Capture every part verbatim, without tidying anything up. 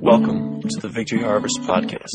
Welcome to the Victory Harvest Podcast.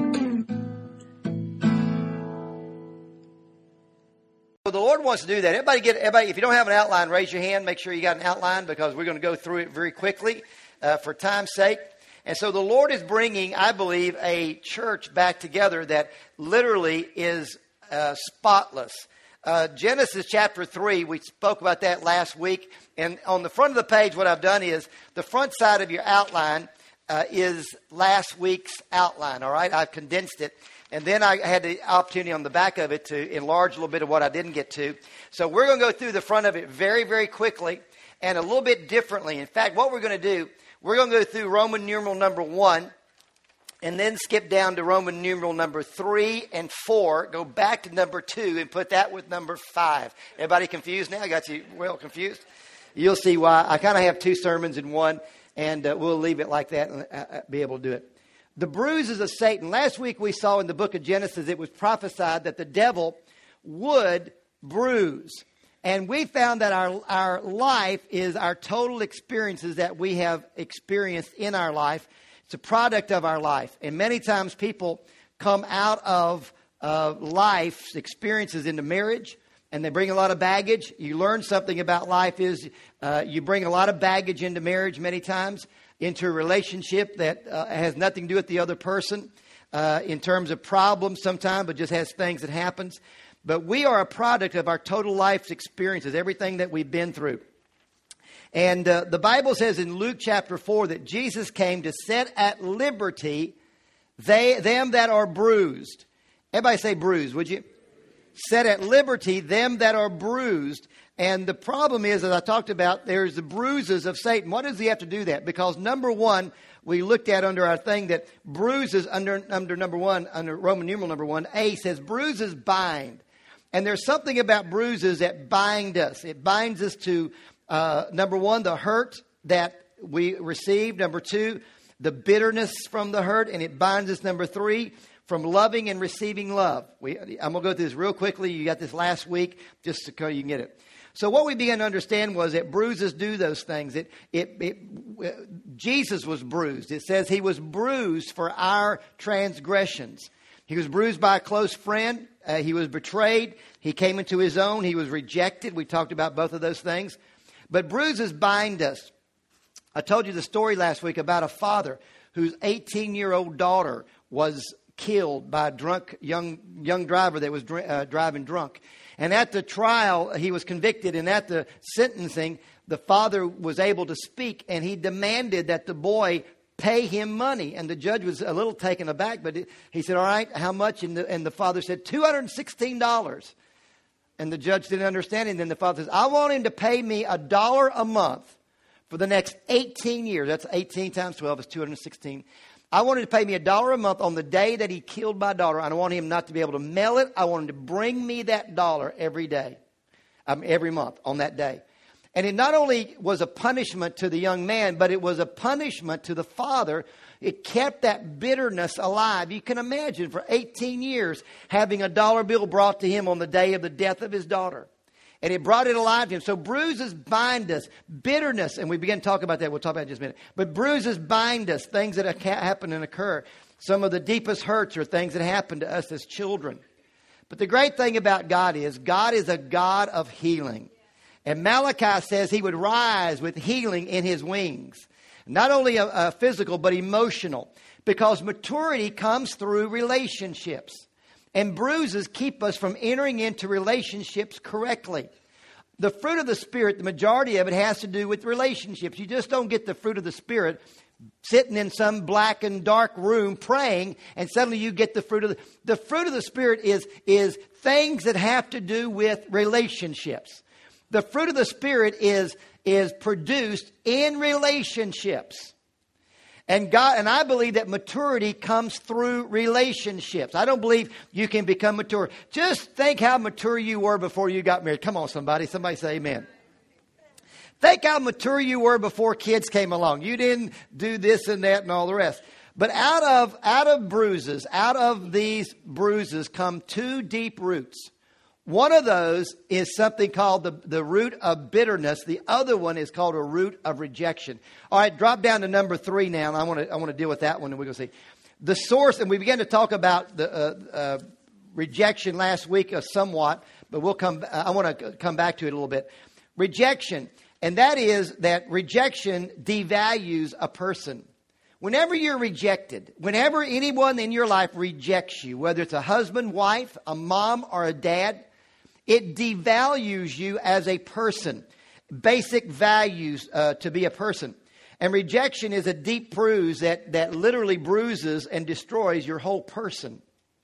So the Lord wants to do that. Everybody get everybody. If you don't have an outline, raise your hand. Make sure you got an outline because we're going to go through it very quickly uh, for time's sake. And so the Lord is bringing, I believe, a church back together that literally is uh, spotless. Uh, Genesis chapter three, we spoke about that last week. And on the front of the page, what I've done is the front side of your outline uh, is last week's outline. All right, I've condensed it. And then I had the opportunity on the back of it to enlarge a little bit of what I didn't get to. So we're going to go through the front of it very, very quickly and a little bit differently. In fact, what we're going to do, we're going to go through Roman numeral number one and then skip down to Roman numeral number three and four, go back to number two and put that with number five. Everybody confused now? I got you well confused? You'll see why. I kind of have two sermons in one, and uh, we'll leave it like that and uh, be able to do it. The bruises of Satan. Last week we saw in the book of Genesis, it was prophesied that the devil would bruise. And we found that our, our life is our total experiences that we have experienced in our life. It's a product of our life. And many times people come out of uh, life's experiences into marriage, and they bring a lot of baggage. You learn something about life is uh, you bring a lot of baggage into marriage many times, into a relationship that uh, has nothing to do with the other person uh, in terms of problems sometimes, but just has things that happens. But we are a product of our total life's experiences, everything that we've been through. And uh, the Bible says in Luke chapter four that Jesus came to set at liberty they them that are bruised. Everybody say bruised, would you? Set at liberty them that are bruised. And the problem is, as I talked about, there's the bruises of Satan. Why does he have to do that? Because number one, we looked at under our thing that bruises under, under number one, under Roman numeral number one, A says bruises bind. And there's something about bruises that bind us. It binds us to, uh, number one, the hurt that we received. Number two, the bitterness from the hurt. And it binds us, number three, from loving and receiving love. We, I'm going to go through this real quickly. You got this last week, just so you can get it. So what we began to understand was that bruises do those things. It, it, it, Jesus was bruised. It says he was bruised for our transgressions. He was bruised by a close friend. Uh, he was betrayed. He came into his own. He was rejected. We talked about both of those things. But bruises bind us. I told you the story last week about a father whose eighteen-year-old daughter was killed by a drunk young young driver that was dr- uh, driving drunk. And at the trial, he was convicted. And at the sentencing, the father was able to speak. And he demanded that the boy pay him money. And the judge was a little taken aback. But he said, all right, how much? And the, and the father said, two hundred sixteen dollars. And the judge didn't understand. And then the father says, I want him to pay me a dollar a month for the next eighteen years. That's eighteen times twelve is two hundred sixteen. I want him to pay me a dollar a month on the day that he killed my daughter. I want him not to be able to mail it. I want him to bring me that dollar every day, um, every month on that day. And it not only was a punishment to the young man, but it was a punishment to the father. It kept that bitterness alive. You can imagine for eighteen years having a dollar bill brought to him on the day of the death of his daughter. And it brought it alive to him. So bruises bind us. Bitterness, and we begin to talk about that. We'll talk about it in just a minute. But bruises bind us, things that happen and occur. Some of the deepest hurts are things that happen to us as children. But the great thing about God is God is a God of healing. And Malachi says he would rise with healing in his wings. Not only a, a physical, but emotional. Because maturity comes through relationships. And bruises keep us from entering into relationships correctly. The fruit of the Spirit, the majority of it has to do with relationships. You just don't get the fruit of the Spirit sitting in some black and dark room praying, and suddenly you get the fruit of the... The fruit of the Spirit is, is things that have to do with relationships. The fruit of the Spirit is, is produced in relationships. And God, and I believe that maturity comes through relationships. I don't believe you can become mature. Just think how mature you were before you got married. Come on, somebody. Somebody say amen. Think how mature you were before kids came along. You didn't do this and that and all the rest. But out of, out of bruises, out of these bruises come two deep roots. One of those is something called the, the root of bitterness. The other one is called a root of rejection. All right, drop down to number three now. And I want to I want to deal with that one, and we're going to see the source. And we began to talk about the uh, uh, rejection last week uh, somewhat, but we'll come. Uh, I want to come back to it a little bit. Rejection, and that is that rejection devalues a person. Whenever you're rejected, whenever anyone in your life rejects you, whether it's a husband, wife, a mom, or a dad, it devalues you as a person. Basic values uh, to be a person. And rejection is a deep bruise that, that literally bruises and destroys your whole person.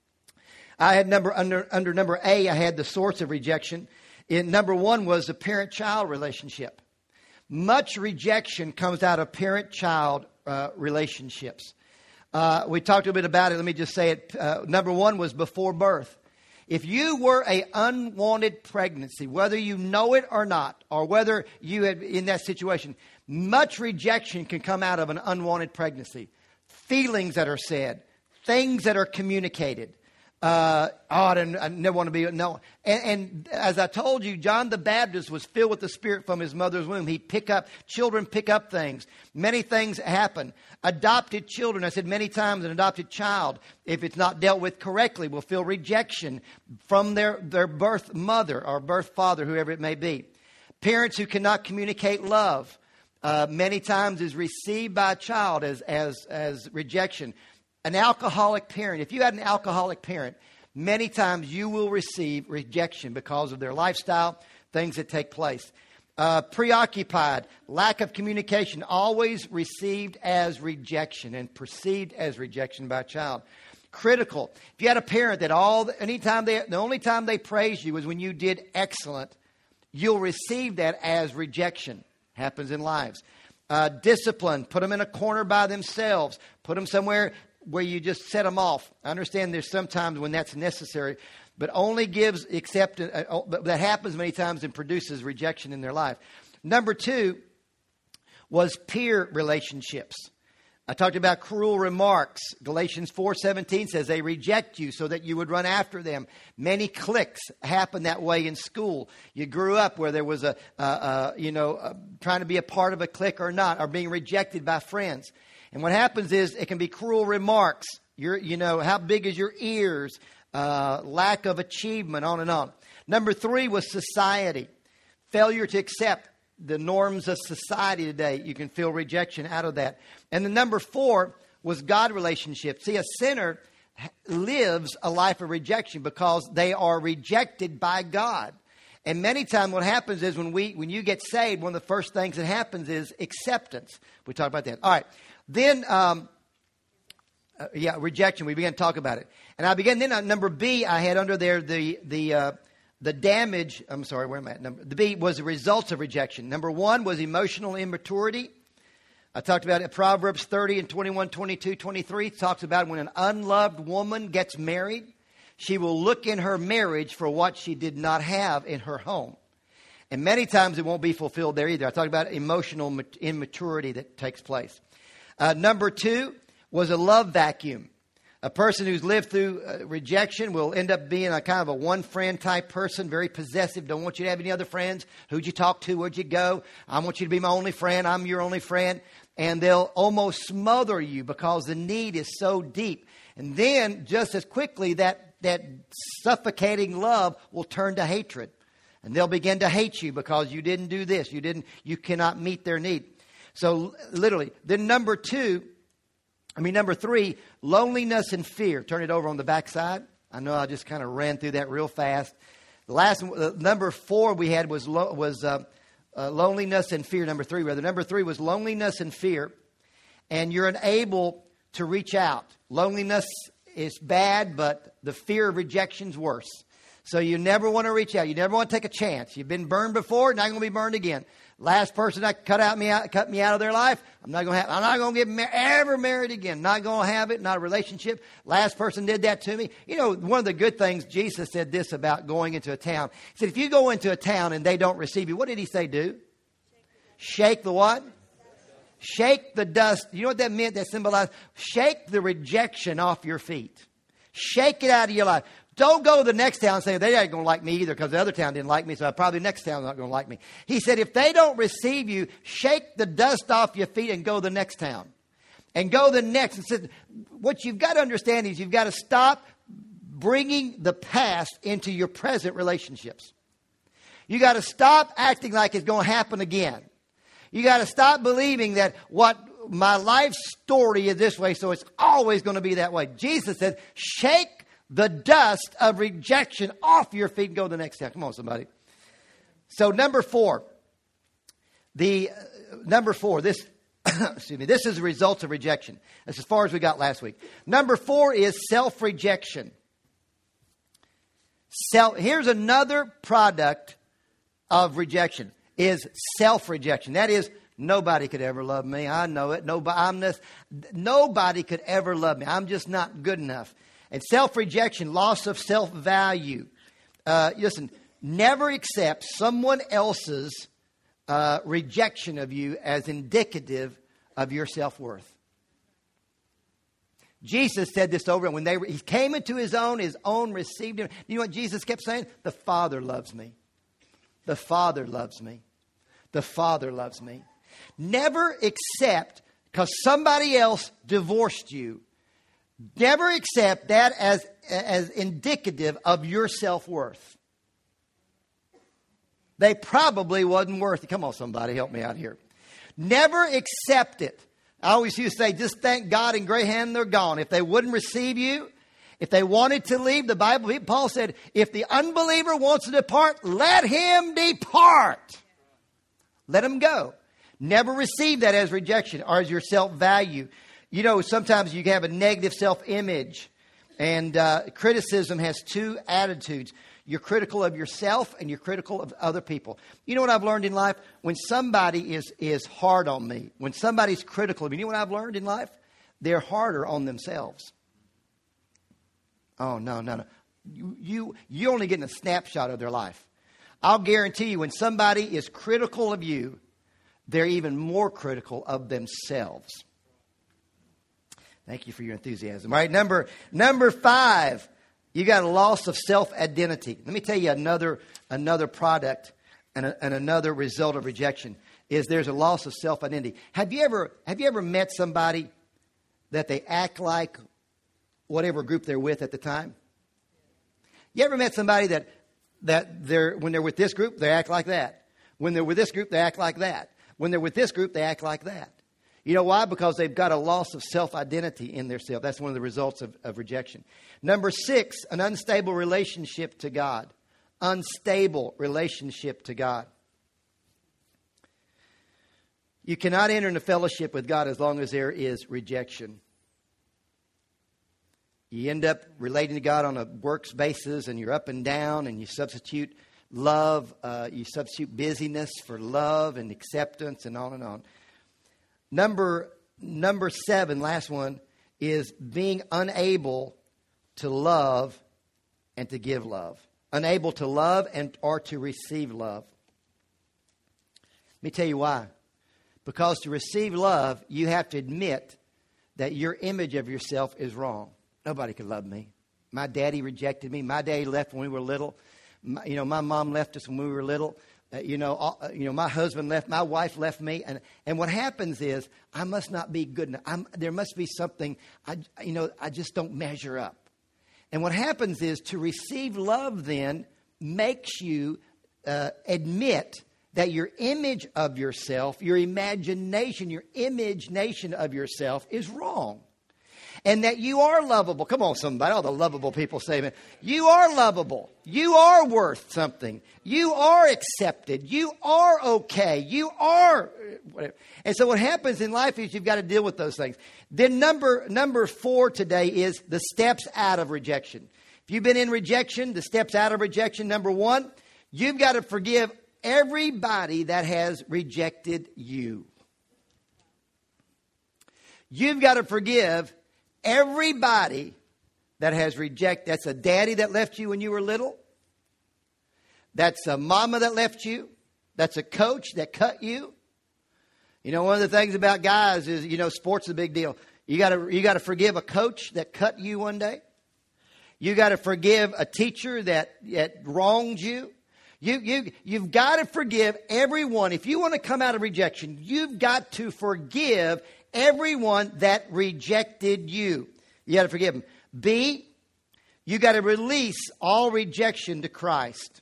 I had number under under number A, I had the source of rejection. In number one was the parent-child relationship. Much rejection comes out of parent-child uh, relationships. Uh, we talked a bit about it. Let me just say it. Uh, number one was before birth. If you were an unwanted pregnancy, whether you know it or not, or whether you had in that situation, much rejection can come out of an unwanted pregnancy. Feelings that are said, things that are communicated. Uh, oh, I, didn't, I never want to be, no. And, and as I told you, John the Baptist was filled with the Spirit from his mother's womb. He'd pick up, children pick up things. Many things happen. Adopted children, I said many times, an adopted child, if it's not dealt with correctly, will feel rejection from their, their birth mother or birth father, whoever it may be. Parents who cannot communicate love, uh, many times is received by a child as, as, as rejection. An alcoholic parent, if you had an alcoholic parent, many times you will receive rejection because of their lifestyle, things that take place. Uh, preoccupied, lack of communication, always received as rejection and perceived as rejection by a child. Critical, if you had a parent that all anytime they the only time they praise you is when you did excellent, you'll receive that as rejection. Happens in lives. Uh, discipline, put them in a corner by themselves, put them somewhere where you just set them off. I understand there's sometimes when that's necessary, but only gives acceptance. Uh, that happens many times and produces rejection in their life. Number two was peer relationships. I talked about cruel remarks. Galatians four seventeen says they reject you so that you would run after them. Many cliques happen that way in school. You grew up where there was a, uh, uh, you know, uh, trying to be a part of a clique or not, or being rejected by friends. And what happens is it can be cruel remarks. Your, you know, how big is your ears? Uh, lack of achievement, on and on. Number three was society. Failure to accept the norms of society today. You can feel rejection out of that. And the number four was God relationship. See, a sinner lives a life of rejection because they are rejected by God. And many times what happens is when we when you get saved, one of the first things that happens is acceptance. We talk about that. All right. Then, um, uh, yeah, rejection. We began to talk about it. And I began then on number B, I had under there the the uh, the damage. I'm sorry, where am I at? Number, the B was the results of rejection. Number one was emotional immaturity. I talked about it. Proverbs thirty and twenty-one, twenty-two, twenty-three talks about when an unloved woman gets married, she will look in her marriage for what she did not have in her home. And many times it won't be fulfilled there either. I talked about emotional immaturity that takes place. Uh, number two was a love vacuum. A person who's lived through uh, rejection will end up being a kind of a one-friend type person, very possessive. Don't want you to have any other friends. Who'd you talk to? Where'd you go? I want you to be my only friend. I'm your only friend. And they'll almost smother you because the need is so deep. And then just as quickly that, that suffocating love will turn to hatred. And they'll begin to hate you because you didn't do this. You didn't. You cannot meet their need. So literally, then number two, I mean, number three, loneliness and fear. Turn it over on the back side. I know I just kind of ran through that real fast. The last uh, number four we had was lo- was uh, uh, loneliness and fear. Number three, rather. Number three was loneliness and fear. And you're unable to reach out. Loneliness is bad, but the fear of rejection is worse. So you never want to reach out. You never want to take a chance. You've been burned before, not going to be burned again. Last person that cut out me out, cut me out of their life, I'm not going to have. I'm not going to get mar- ever married again. Not going to have it. Not a relationship. Last person did that to me. You know, one of the good things Jesus said this about going into a town. He said, if you go into a town and they don't receive you, what did he say? Do shake the what? Shake the dust. You know what that meant? That symbolized shake the rejection off your feet. Shake it out of your life. Don't go to the next town and say, they ain't going to like me either because the other town didn't like me, so probably the next town's not going to like me. He said, if they don't receive you, shake the dust off your feet and go to the next town. And go the next. And said, what you've got to understand is you've got to stop bringing the past into your present relationships. You got to stop acting like it's going to happen again. You got to stop believing that what my life story is this way, so it's always going to be that way. Jesus said, shake the dust of rejection off your feet and go to the next town. Come on, somebody. So number four, the uh, number four, this, excuse me, this is the results of rejection. That's as far as we got last week. Number four is self-rejection. Self, here's another product of rejection, is self-rejection. That is, nobody could ever love me. I know it. Nobody, I'm this, nobody could ever love me. I'm just not good enough. And self-rejection, loss of self-value. Uh, listen, never accept someone else's uh, rejection of you as indicative of your self-worth. Jesus said this over, and when they he came into his own, his own received him. You know what Jesus kept saying? The Father loves me. The Father loves me. The Father loves me. Never accept, because somebody else divorced you, never accept that as, as indicative of your self-worth. They probably wasn't worth it. Come on, somebody, help me out here. Never accept it. I always used to say, just thank God and great hand they're gone. If they wouldn't receive you, if they wanted to leave, the Bible, Paul said, if the unbeliever wants to depart, let him depart. Let him go. Never receive that as rejection or as your self-value. You know, sometimes you have a negative self-image, and uh, criticism has two attitudes. You're critical of yourself and you're critical of other people. You know what I've learned in life? When somebody is, is hard on me, when somebody's critical of me, you know what I've learned in life? They're harder on themselves. Oh, no, no, no. You, you, you're only getting a snapshot of their life. I'll guarantee you when somebody is critical of you, they're even more critical of themselves. Thank you for your enthusiasm. All right, number, number five. You got a loss of self-identity. Let me tell you another another product and, a, and another result of rejection is there's a loss of self-identity. Have you ever have you ever met somebody that they act like whatever group they're with at the time? You ever met somebody that that they're when they're with this group they act like that? When they're with this group they act like that. When they're with this group they act like that. You know why? Because they've got a loss of self-identity in their self. That's one of the results of, of rejection. Number six, an unstable relationship to God. Unstable relationship to God. You cannot enter into fellowship with God as long as there is rejection. You end up relating to God on a works basis, and you're up and down, and you substitute love, uh, you substitute busyness for love and acceptance, and on and on. Number number seven, last one, is being unable to love and to give love. Unable to love and or to receive love. Let me tell you why. Because to receive love, you have to admit that your image of yourself is wrong. Nobody could love me. My daddy rejected me. My daddy left when we were little. My, you know, my mom left us when we were little. Uh, you know, uh, you know, my husband left, my wife left me, and and what happens is I must not be good enough. I'm, there must be something. I, you know, I just don't measure up. And what happens is to receive love then makes you uh, admit that your image of yourself, your imagination, your imagination of yourself is wrong. And that you are lovable. Come on, somebody. All the lovable people say, man, you are lovable. You are worth something. You are accepted. You are okay. You are whatever. And so what happens in life is you've got to deal with those things. Then number, number four today is the steps out of rejection. If you've been in rejection, the steps out of rejection, number one, you've got to forgive everybody that has rejected you. You've got to forgive everybody that has rejected. That's a daddy that left you when you were little. That's a mama that left you. That's a coach that cut you. You know, one of the things about guys is, you know, sports is a big deal. You got to you got to forgive a coach that cut you one day. You got to forgive a teacher that, that wronged you. You, you, you've got to forgive everyone. If you want to come out of rejection, you've got to forgive everyone that rejected you. You got to forgive them. B, you got to release all rejection to Christ.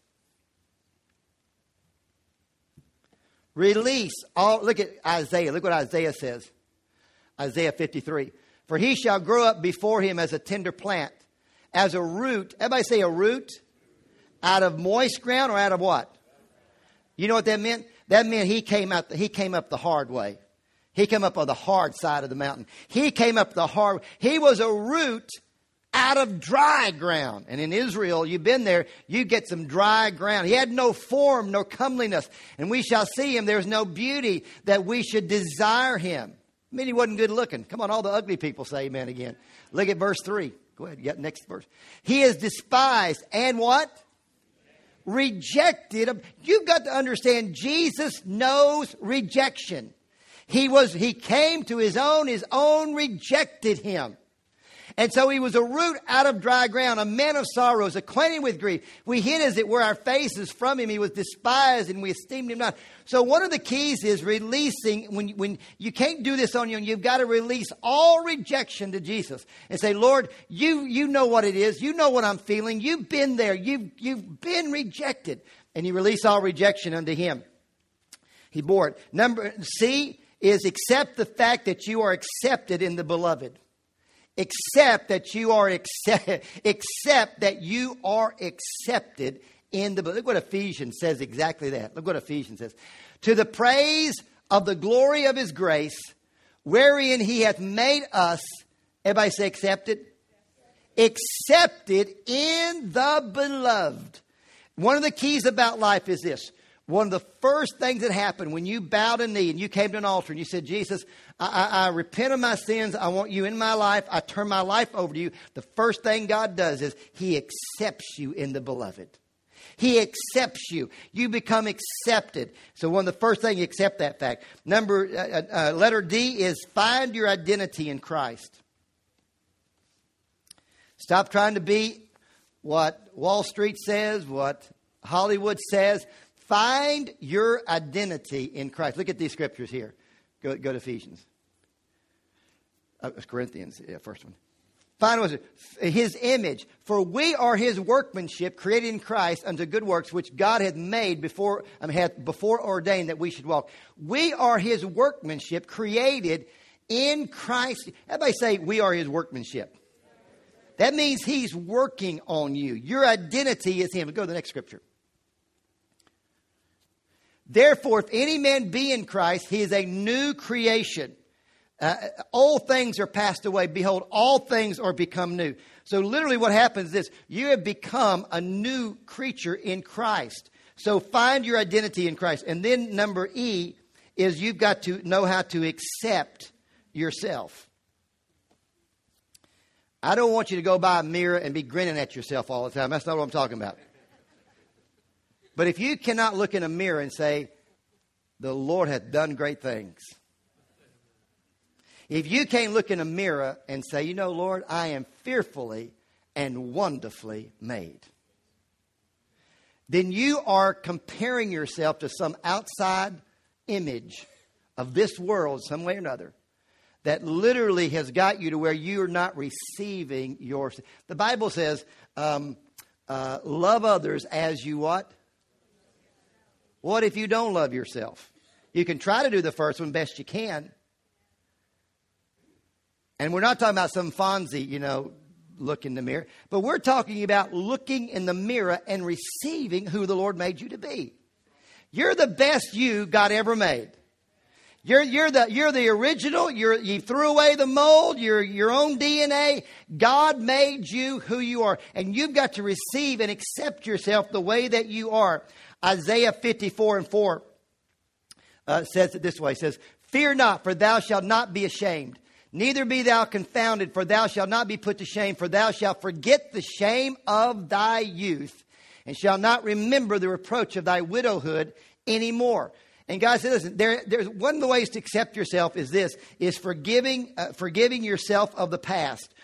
Release all. Look at Isaiah. Look what Isaiah says. Isaiah fifty-three. For he shall grow up before him as a tender plant, as a root. Everybody say a root. Out of moist ground or out of what? You know what that meant? That meant he came out. The, he came up the hard way. He came up on the hard side of the mountain. He came up the hard. He was a root out of dry ground. And in Israel, you've been there, you get some dry ground. He had no form, no comeliness. And we shall see him. There's no beauty that we should desire him. I mean, he wasn't good looking. Come on, all the ugly people say amen again. Look at verse three. Go ahead, you got next verse. He is despised and what? Rejected. You've got to understand, Jesus knows rejection. He was, he came to his own, his own rejected him. And so he was a root out of dry ground, a man of sorrows, acquainted with grief. We hid as it were our faces from him. He was despised and we esteemed him not. So one of the keys is releasing. When, when you can't do this on your own, you've got to release all rejection to Jesus and say, Lord, you, you know what it is. You know what I'm feeling. You've been there. You've, you've been rejected. And you release all rejection unto him. He bore it. Number C is accept the fact that you are accepted in the beloved. Accept that you are accept, accept that you are accepted in the. Look what Ephesians says exactly that. Look what Ephesians says. To the praise of the glory of his grace, wherein he hath made us. Everybody say accepted. Accepted in the beloved. One of the keys about life is this. One of the first things that happened when you bowed a knee and you came to an altar and you said, Jesus, I, I, I repent of my sins. I want you in my life. I turn my life over to you. The first thing God does is he accepts you in the beloved. He accepts you. You become accepted. So one of the first things, you accept that fact. Number, uh, uh, letter D is find your identity in Christ. Stop trying to be what Wall Street says, what Hollywood says. Find your identity in Christ. Look at these scriptures here. Go, go to Ephesians. Uh, Corinthians, yeah, first one. Find was his image. For we are his workmanship, created in Christ unto good works, which God hath made before, I mean, hath before ordained that we should walk. We are his workmanship, created in Christ. Everybody say, we are his workmanship. That means he's working on you. Your identity is him. Go to the next scripture. Therefore, if any man be in Christ, he is a new creation. Uh, old things are passed away. Behold, all things are become new. So literally what happens is this. You have become a new creature in Christ. So find your identity in Christ. And then number E is you've got to know how to accept yourself. I don't want you to go by a mirror and be grinning at yourself all the time. That's not what I'm talking about. But if you cannot look in a mirror and say, the Lord hath done great things. If you can't look in a mirror and say, you know, Lord, I am fearfully and wonderfully made. Then you are comparing yourself to some outside image of this world, some way or another, that literally has got you to where you are not receiving your. The Bible says, um, uh, love others as you what? What if you don't love yourself? You can try to do the first one best you can. And we're not talking about some Fonzie, you know, look in the mirror. But we're talking about looking in the mirror and receiving who the Lord made you to be. You're the best you God ever made. You're, you're the, you're the original. You're, you threw away the mold. You're your own D N A. God made you who you are. And you've got to receive and accept yourself the way that you are. Isaiah fifty-four and four uh, says it this way. It says, fear not, for thou shalt not be ashamed. Neither be thou confounded, for thou shalt not be put to shame. For thou shalt forget the shame of thy youth, and shalt not remember the reproach of thy widowhood anymore. And God said, listen, there, there's one of the ways to accept yourself is this, is forgiving, uh, forgiving yourself of the past.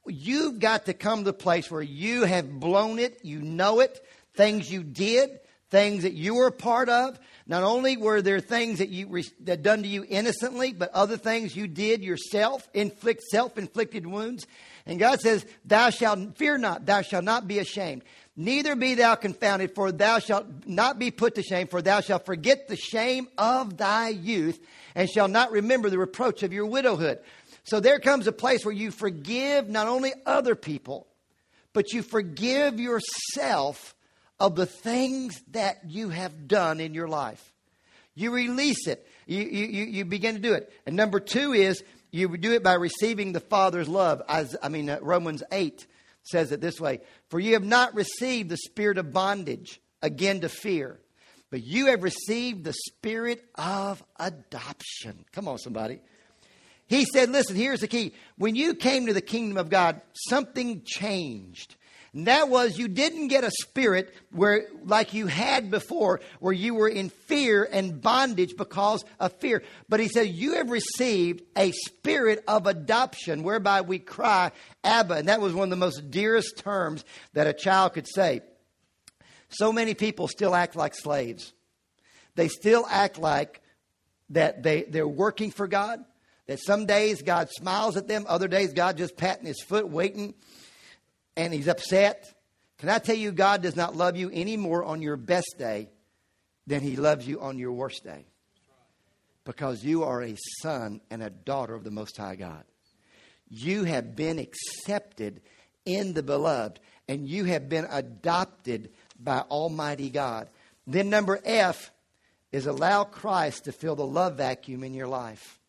you've got to come to the place where you have blown it, you know it, things you did, things that you were a part of. Not only were there things that you that done to you innocently, but other things you did yourself, inflict self-inflicted wounds. And God says, thou shalt fear not, thou shalt not be ashamed. Neither be thou confounded, for thou shalt not be put to shame, for thou shalt forget the shame of thy youth, and shalt not remember the reproach of your widowhood. So there comes a place where you forgive not only other people, but you forgive yourself of the things that you have done in your life. You release it. You, you, you begin to do it. And number two is you do it by receiving the Father's love. As, I mean, uh, Romans eight says it this way. For you have not received the spirit of bondage, again to fear, but you have received the spirit of adoption. Come on, somebody. He said, listen, here's the key. When you came to the kingdom of God, something changed. And that was you didn't get a spirit where, like you had before, where you were in fear and bondage because of fear. But he said, you have received a spirit of adoption whereby we cry, Abba. And that was one of the most dearest terms that a child could say. So many people still act like slaves. They still act like that they, they're working for God. That some days God smiles at them. Other days God just patting his foot, waiting. And he's upset. Can I tell you, God does not love you any more on your best day than he loves you on your worst day. Because you are a son and a daughter of the Most High God. You have been accepted in the beloved. And you have been adopted by Almighty God. Then number F is allow Christ to fill the love vacuum in your life.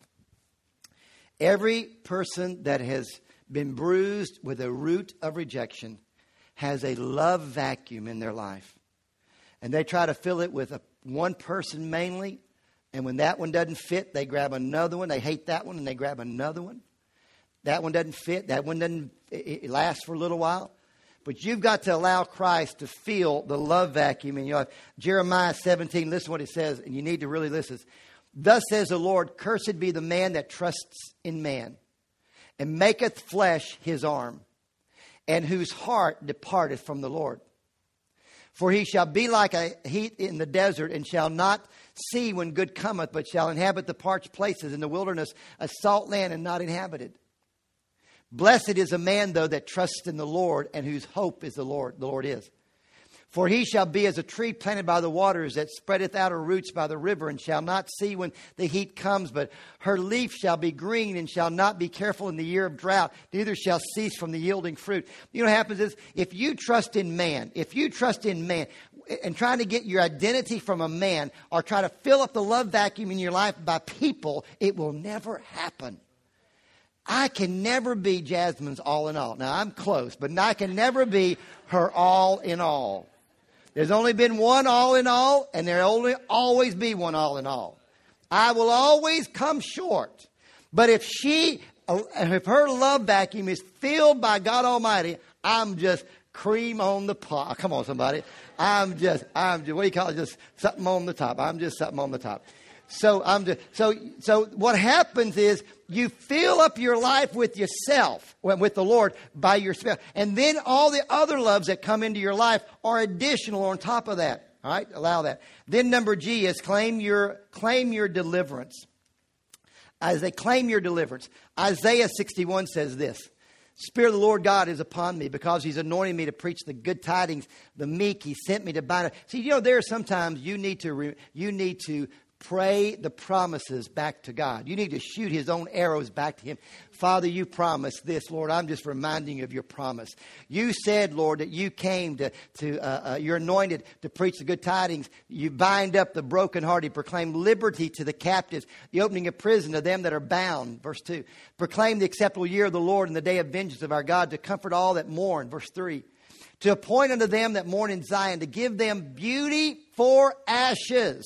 Every person that has been bruised with a root of rejection has a love vacuum in their life. And they try to fill it with a, one person mainly. And when that one doesn't fit, they grab another one. They hate that one and they grab another one. That one doesn't fit. That one doesn't it, it lasts for a little while. But you've got to allow Christ to fill the love vacuum in your life. Jeremiah seventeen, listen to what it says. And you need to really listen. Thus says the Lord, cursed be the man that trusts in man, and maketh flesh his arm, and whose heart departeth from the Lord. For he shall be like a heat in the desert, and shall not see when good cometh, but shall inhabit the parched places in the wilderness, a salt land and not inhabited. Blessed is a man, though, that trusts in the Lord, and whose hope is the Lord. The Lord is. For he shall be as a tree planted by the waters, that spreadeth out her roots by the river, and shall not see when the heat comes, but her leaf shall be green, and shall not be careful in the year of drought, neither shall cease from the yielding fruit. You know what happens is, if you trust in man, if you trust in man, and trying to get your identity from a man, or try to fill up the love vacuum in your life by people, it will never happen. I can never be Jasmine's all in all. Now, I'm close, but I can never be her all in all. There's only been one all in all, and there'll only always be one all in all. I will always come short. But if she, if her love vacuum is filled by God Almighty, I'm just cream on the pot. Come on, somebody. I'm just, I'm just, what do you call it? Just something on the top. I'm just something on the top. So I'm just, so, so what happens is you fill up your life with yourself, with the Lord by yourself. And then all the other loves that come into your life are additional on top of that. All right. Allow that. Then number G is claim your, claim your deliverance. As they claim your deliverance, Isaiah sixty-one says this. Spirit of the Lord God is upon me, because he's anointing me to preach the good tidings, the meek. He sent me to bind. See, you know, there are sometimes you need to, re, you need to pray the promises back to God. You need to shoot his own arrows back to him. Father, you promised this, Lord. I'm just reminding you of your promise. You said, Lord, that you came to, to uh, uh, you're anointed to preach the good tidings. You bind up the brokenhearted, proclaim liberty to the captives, the opening of prison to them that are bound. Verse two. Proclaim the acceptable year of the Lord and the day of vengeance of our God, to comfort all that mourn. Verse three. To appoint unto them that mourn in Zion, to give them beauty for ashes,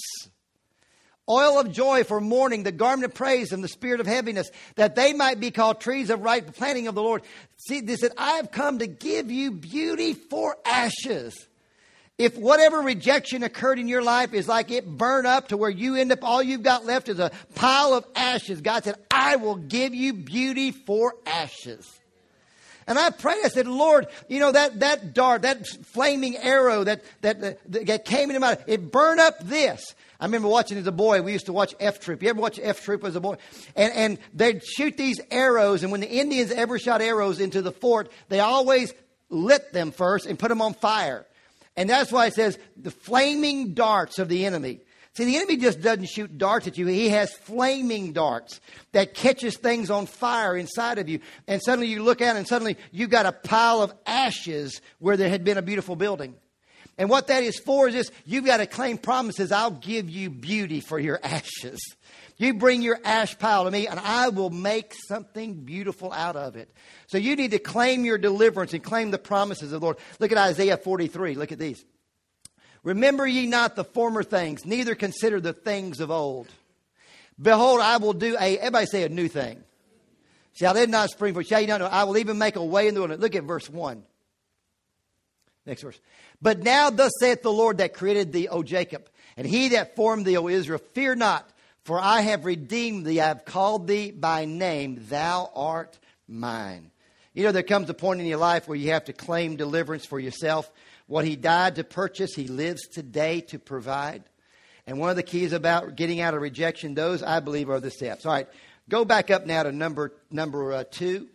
oil of joy for mourning, the garment of praise and the spirit of heaviness, that they might be called trees of right planting of the Lord. See, they said, I have come to give you beauty for ashes. If whatever rejection occurred in your life is like it burned up to where you end up, all you've got left is a pile of ashes, God said, I will give you beauty for ashes. And I prayed, I said, Lord, you know, that, that dart, that flaming arrow that, that, that, that came into my, it burned up this. I remember watching as a boy, we used to watch F Troop. You ever watch F Troop as a boy? And, and they'd shoot these arrows, and when the Indians ever shot arrows into the fort, they always lit them first and put them on fire. And that's why it says the flaming darts of the enemy. See, the enemy just doesn't shoot darts at you. He has flaming darts that catches things on fire inside of you. And suddenly you look out and suddenly you've got a pile of ashes where there had been a beautiful building. And what that is for is this: you've got to claim promises. I'll give you beauty for your ashes. You bring your ash pile to me and I will make something beautiful out of it. So you need to claim your deliverance and claim the promises of the Lord. Look at Isaiah forty-three. Look at these. Remember ye not the former things, neither consider the things of old. Behold, I will do a, everybody say a new thing. Shall it not spring forth? Shall you not know? I will even make a way in the wilderness. Look at verse one. Next verse. But now thus saith the Lord that created thee, O Jacob, and he that formed thee, O Israel, fear not, for I have redeemed thee. I have called thee by name. Thou art mine. You know, there comes a point in your life where you have to claim deliverance for yourself. What he died to purchase, he lives today to provide. And one of the keys about getting out of rejection, those, I believe, are the steps. All right, go back up now to number number uh, two.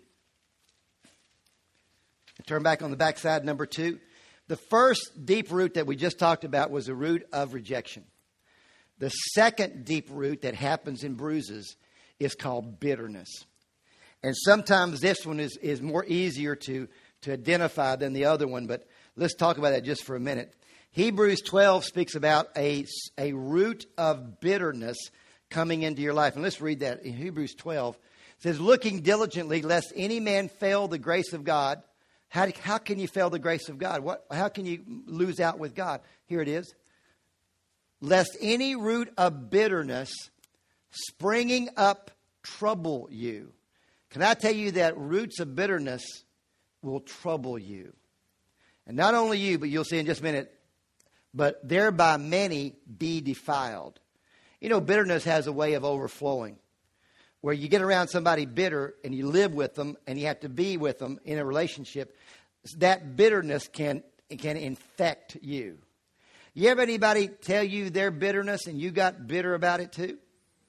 Turn back on the back side, number two. The first deep root that we just talked about was the root of rejection. The second deep root that happens in bruises is called bitterness. And sometimes this one is, is more easier to, to identify than the other one, but let's talk about that just for a minute. Hebrews twelve speaks about a, a root of bitterness coming into your life. And let's read that in Hebrews twelve. It says, looking diligently, lest any man fail the grace of God. How, how can you fail the grace of God? What, how can you lose out with God? Here it is. Lest any root of bitterness springing up trouble you. Can I tell you that roots of bitterness will trouble you? And not only you, but you'll see in just a minute, but thereby many be defiled. You know, bitterness has a way of overflowing, where you get around somebody bitter and you live with them and you have to be with them in a relationship. That bitterness can, can infect you. You ever anybody tell you their bitterness and you got bitter about it too?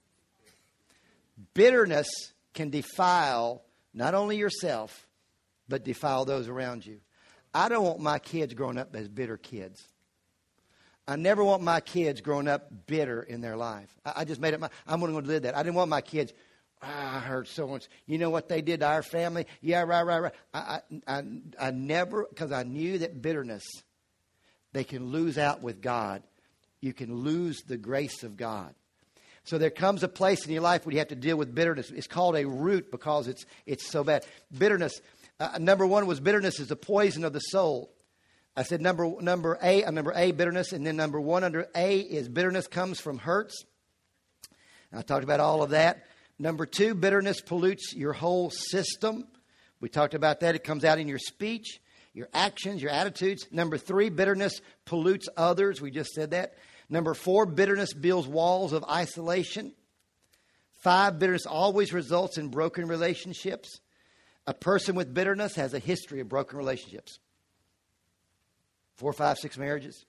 Bitterness can defile not only yourself, but defile those around you. I don't want my kids growing up as bitter kids. I never want my kids growing up bitter in their life. I, I just made up my, I'm going to live that. I didn't want my kids, ah, I heard so much. You know what they did to our family? Yeah, right, right, right. I, I, I, I never, because I knew that bitterness, they can lose out with God. You can lose the grace of God. So there comes a place in your life where you have to deal with bitterness. It's called a root because it's it's so bad. Bitterness. Uh, number one was bitterness is the poison of the soul. I said number number A, uh, number A, bitterness, and then number one under A is bitterness comes from hurts. I talked about all of that. Number two, bitterness pollutes your whole system. We talked about that. It comes out in your speech, your actions, your attitudes. Number three, bitterness pollutes others. We just said that. Number four, bitterness builds walls of isolation. Five, bitterness always results in broken relationships. A person with bitterness has a history of broken relationships. Four, five, six marriages.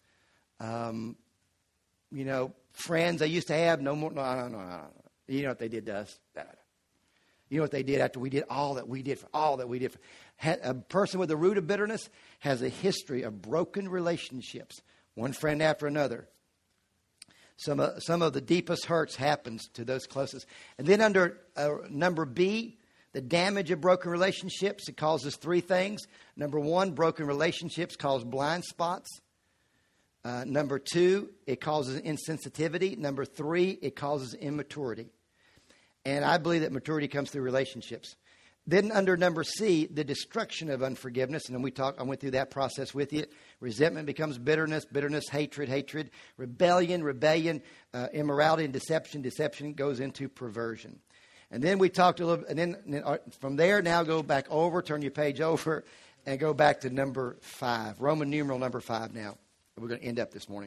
Um, you know, friends I used to have, no more. No, no, no, no. You know what they did to us? You know what they did after we did all that we did for all that we did. For, a person with a root of bitterness has a history of broken relationships. One friend after another. Some of, some of the deepest hurts happens to those closest. And then under uh, number B, the damage of broken relationships, it causes three things. Number one, broken relationships cause blind spots. Uh, number two, it causes insensitivity. Number three, it causes immaturity. And I believe that maturity comes through relationships. Then under number C, the destruction of unforgiveness. And then we talked, I went through that process with you. Resentment becomes bitterness, bitterness, hatred, hatred, rebellion, rebellion, uh, immorality and deception. Deception goes into perversion. And then we talked a little, and then, and then from there, now go back over, turn your page over, and go back to number five. Roman numeral number five now. We're going to end up this morning.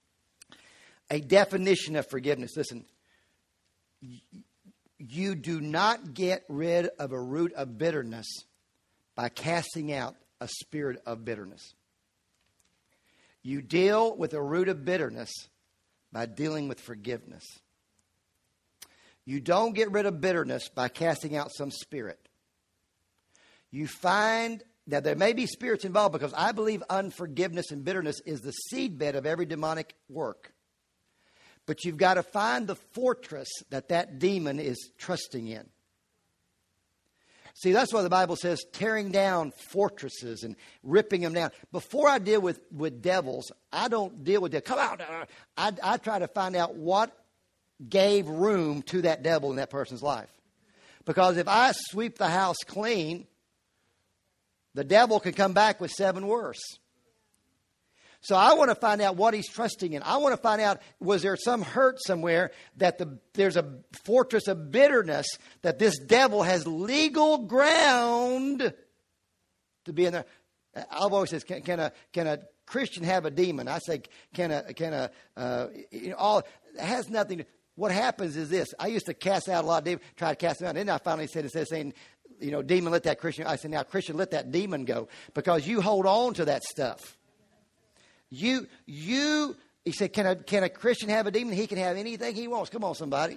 A definition of forgiveness. Listen, you do not get rid of a root of bitterness by casting out a spirit of bitterness. You deal with a root of bitterness by dealing with forgiveness. You don't get rid of bitterness by casting out some spirit. You find that there may be spirits involved, because I believe unforgiveness and bitterness is the seedbed of every demonic work. But you've got to find the fortress that that demon is trusting in. See, that's why the Bible says tearing down fortresses and ripping them down. Before I deal with, with devils, I don't deal with them. Come out. I, I try to find out what gave room to that devil in that person's life. Because if I sweep the house clean, the devil can come back with seven worse. So I want to find out what he's trusting in. I want to find out, was there some hurt somewhere that the, there's a fortress of bitterness that this devil has legal ground to be in there. I've always said, can, can a can a Christian have a demon? I say, can a can a uh, you know, all it has nothing to. What happens is this. I used to cast out a lot of demons, try to cast them out. And then I finally said, instead of saying, you know, demon, let that Christian. I said, now Christian, let that demon go, because you hold on to that stuff. You, you, he said, can a, can a Christian have a demon? He can have anything he wants. Come on, somebody.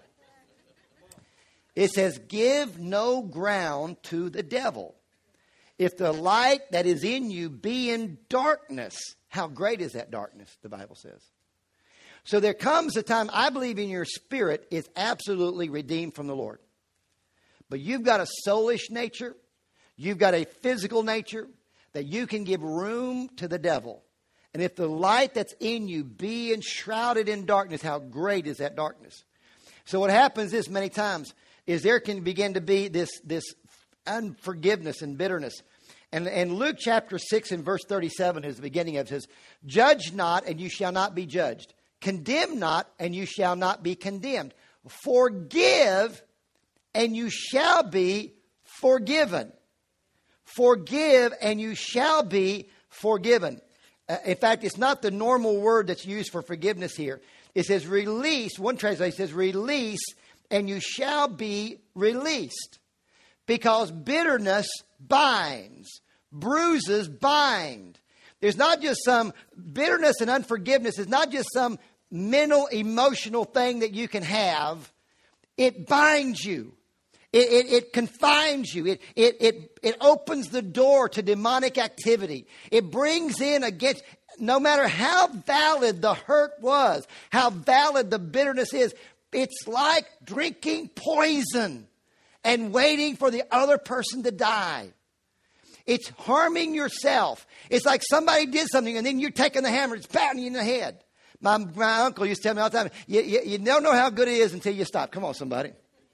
It says, give no ground to the devil. If the light that is in you be in darkness, how great is that darkness, the Bible says. So there comes a time, I believe in your spirit is absolutely redeemed from the Lord. But you've got a soulish nature. You've got a physical nature that you can give room to the devil. And if the light that's in you be enshrouded in darkness, how great is that darkness? So what happens is many times is there can begin to be this, this unforgiveness and bitterness. And, and Luke chapter six and verse thirty-seven is the beginning of it. It says, judge not and you shall not be judged. Condemn not and you shall not be condemned. Forgive and you shall be forgiven. Forgive and you shall be forgiven. Uh, in fact, it's not the normal word that's used for forgiveness here. It says release. One translation says release and you shall be released. Because bitterness binds. Bruises bind. There's not just some bitterness and unforgiveness. It's not just some mental, emotional thing that you can have. It binds you. It, it, it confines you. It, it, it, it opens the door to demonic activity. It brings in against, no matter how valid the hurt was, how valid the bitterness is, it's like drinking poison and waiting for the other person to die. It's harming yourself. It's like somebody did something and then you're taking the hammer, it's batting you in the head. My, my uncle used to tell me all the time, you, you, you don't know how good it is until you stop. Come on, somebody.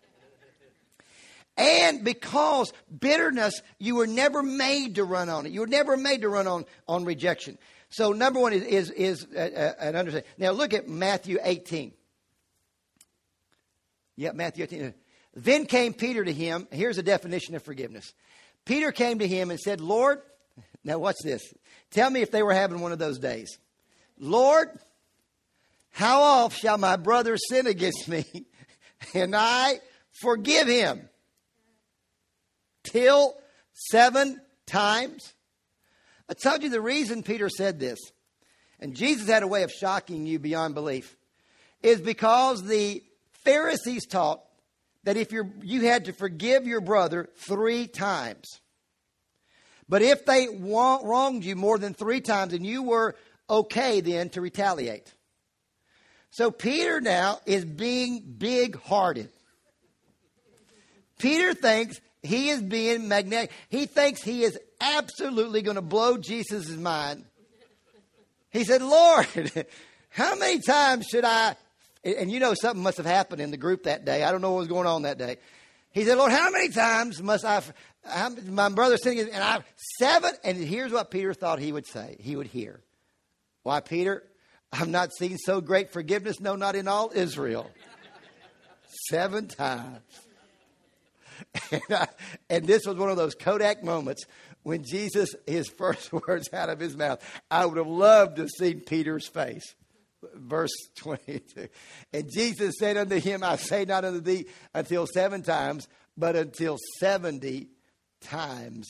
And because bitterness, you were never made to run on it. You were never made to run on, on rejection. So number one is, is, is uh, uh, an understanding. Now look at Matthew eighteen. Yeah, Matthew eighteen. Then came Peter to him. Here's a definition of forgiveness. Peter came to him and said, Lord, now watch this. Tell me if they were having one of those days. Lord, how oft shall my brother sin against me and I forgive him? Till seven times? I told you the reason Peter said this, and Jesus had a way of shocking you beyond belief, is because the Pharisees taught that if you're, you had to forgive your brother three times. But if they wronged you more than three times, then you were okay then to retaliate. So Peter now is being big-hearted. Peter thinks he is being magnetic. He thinks he is absolutely going to blow Jesus' mind. He said, Lord, how many times should I... And you know something must have happened in the group that day. I don't know what was going on that day. He said, Lord, how many times must I... How, my brother sitting and I... Seven... And here's what Peter thought he would say. He would hear. Why, Peter? I've not seen so great forgiveness, no, not in all Israel. Seven times. And, I, and this was one of those Kodak moments when Jesus, his first words out of his mouth, I would have loved to see Peter's face. Verse twenty-two. And Jesus said unto him, I say not unto thee until seven times, but until seventy times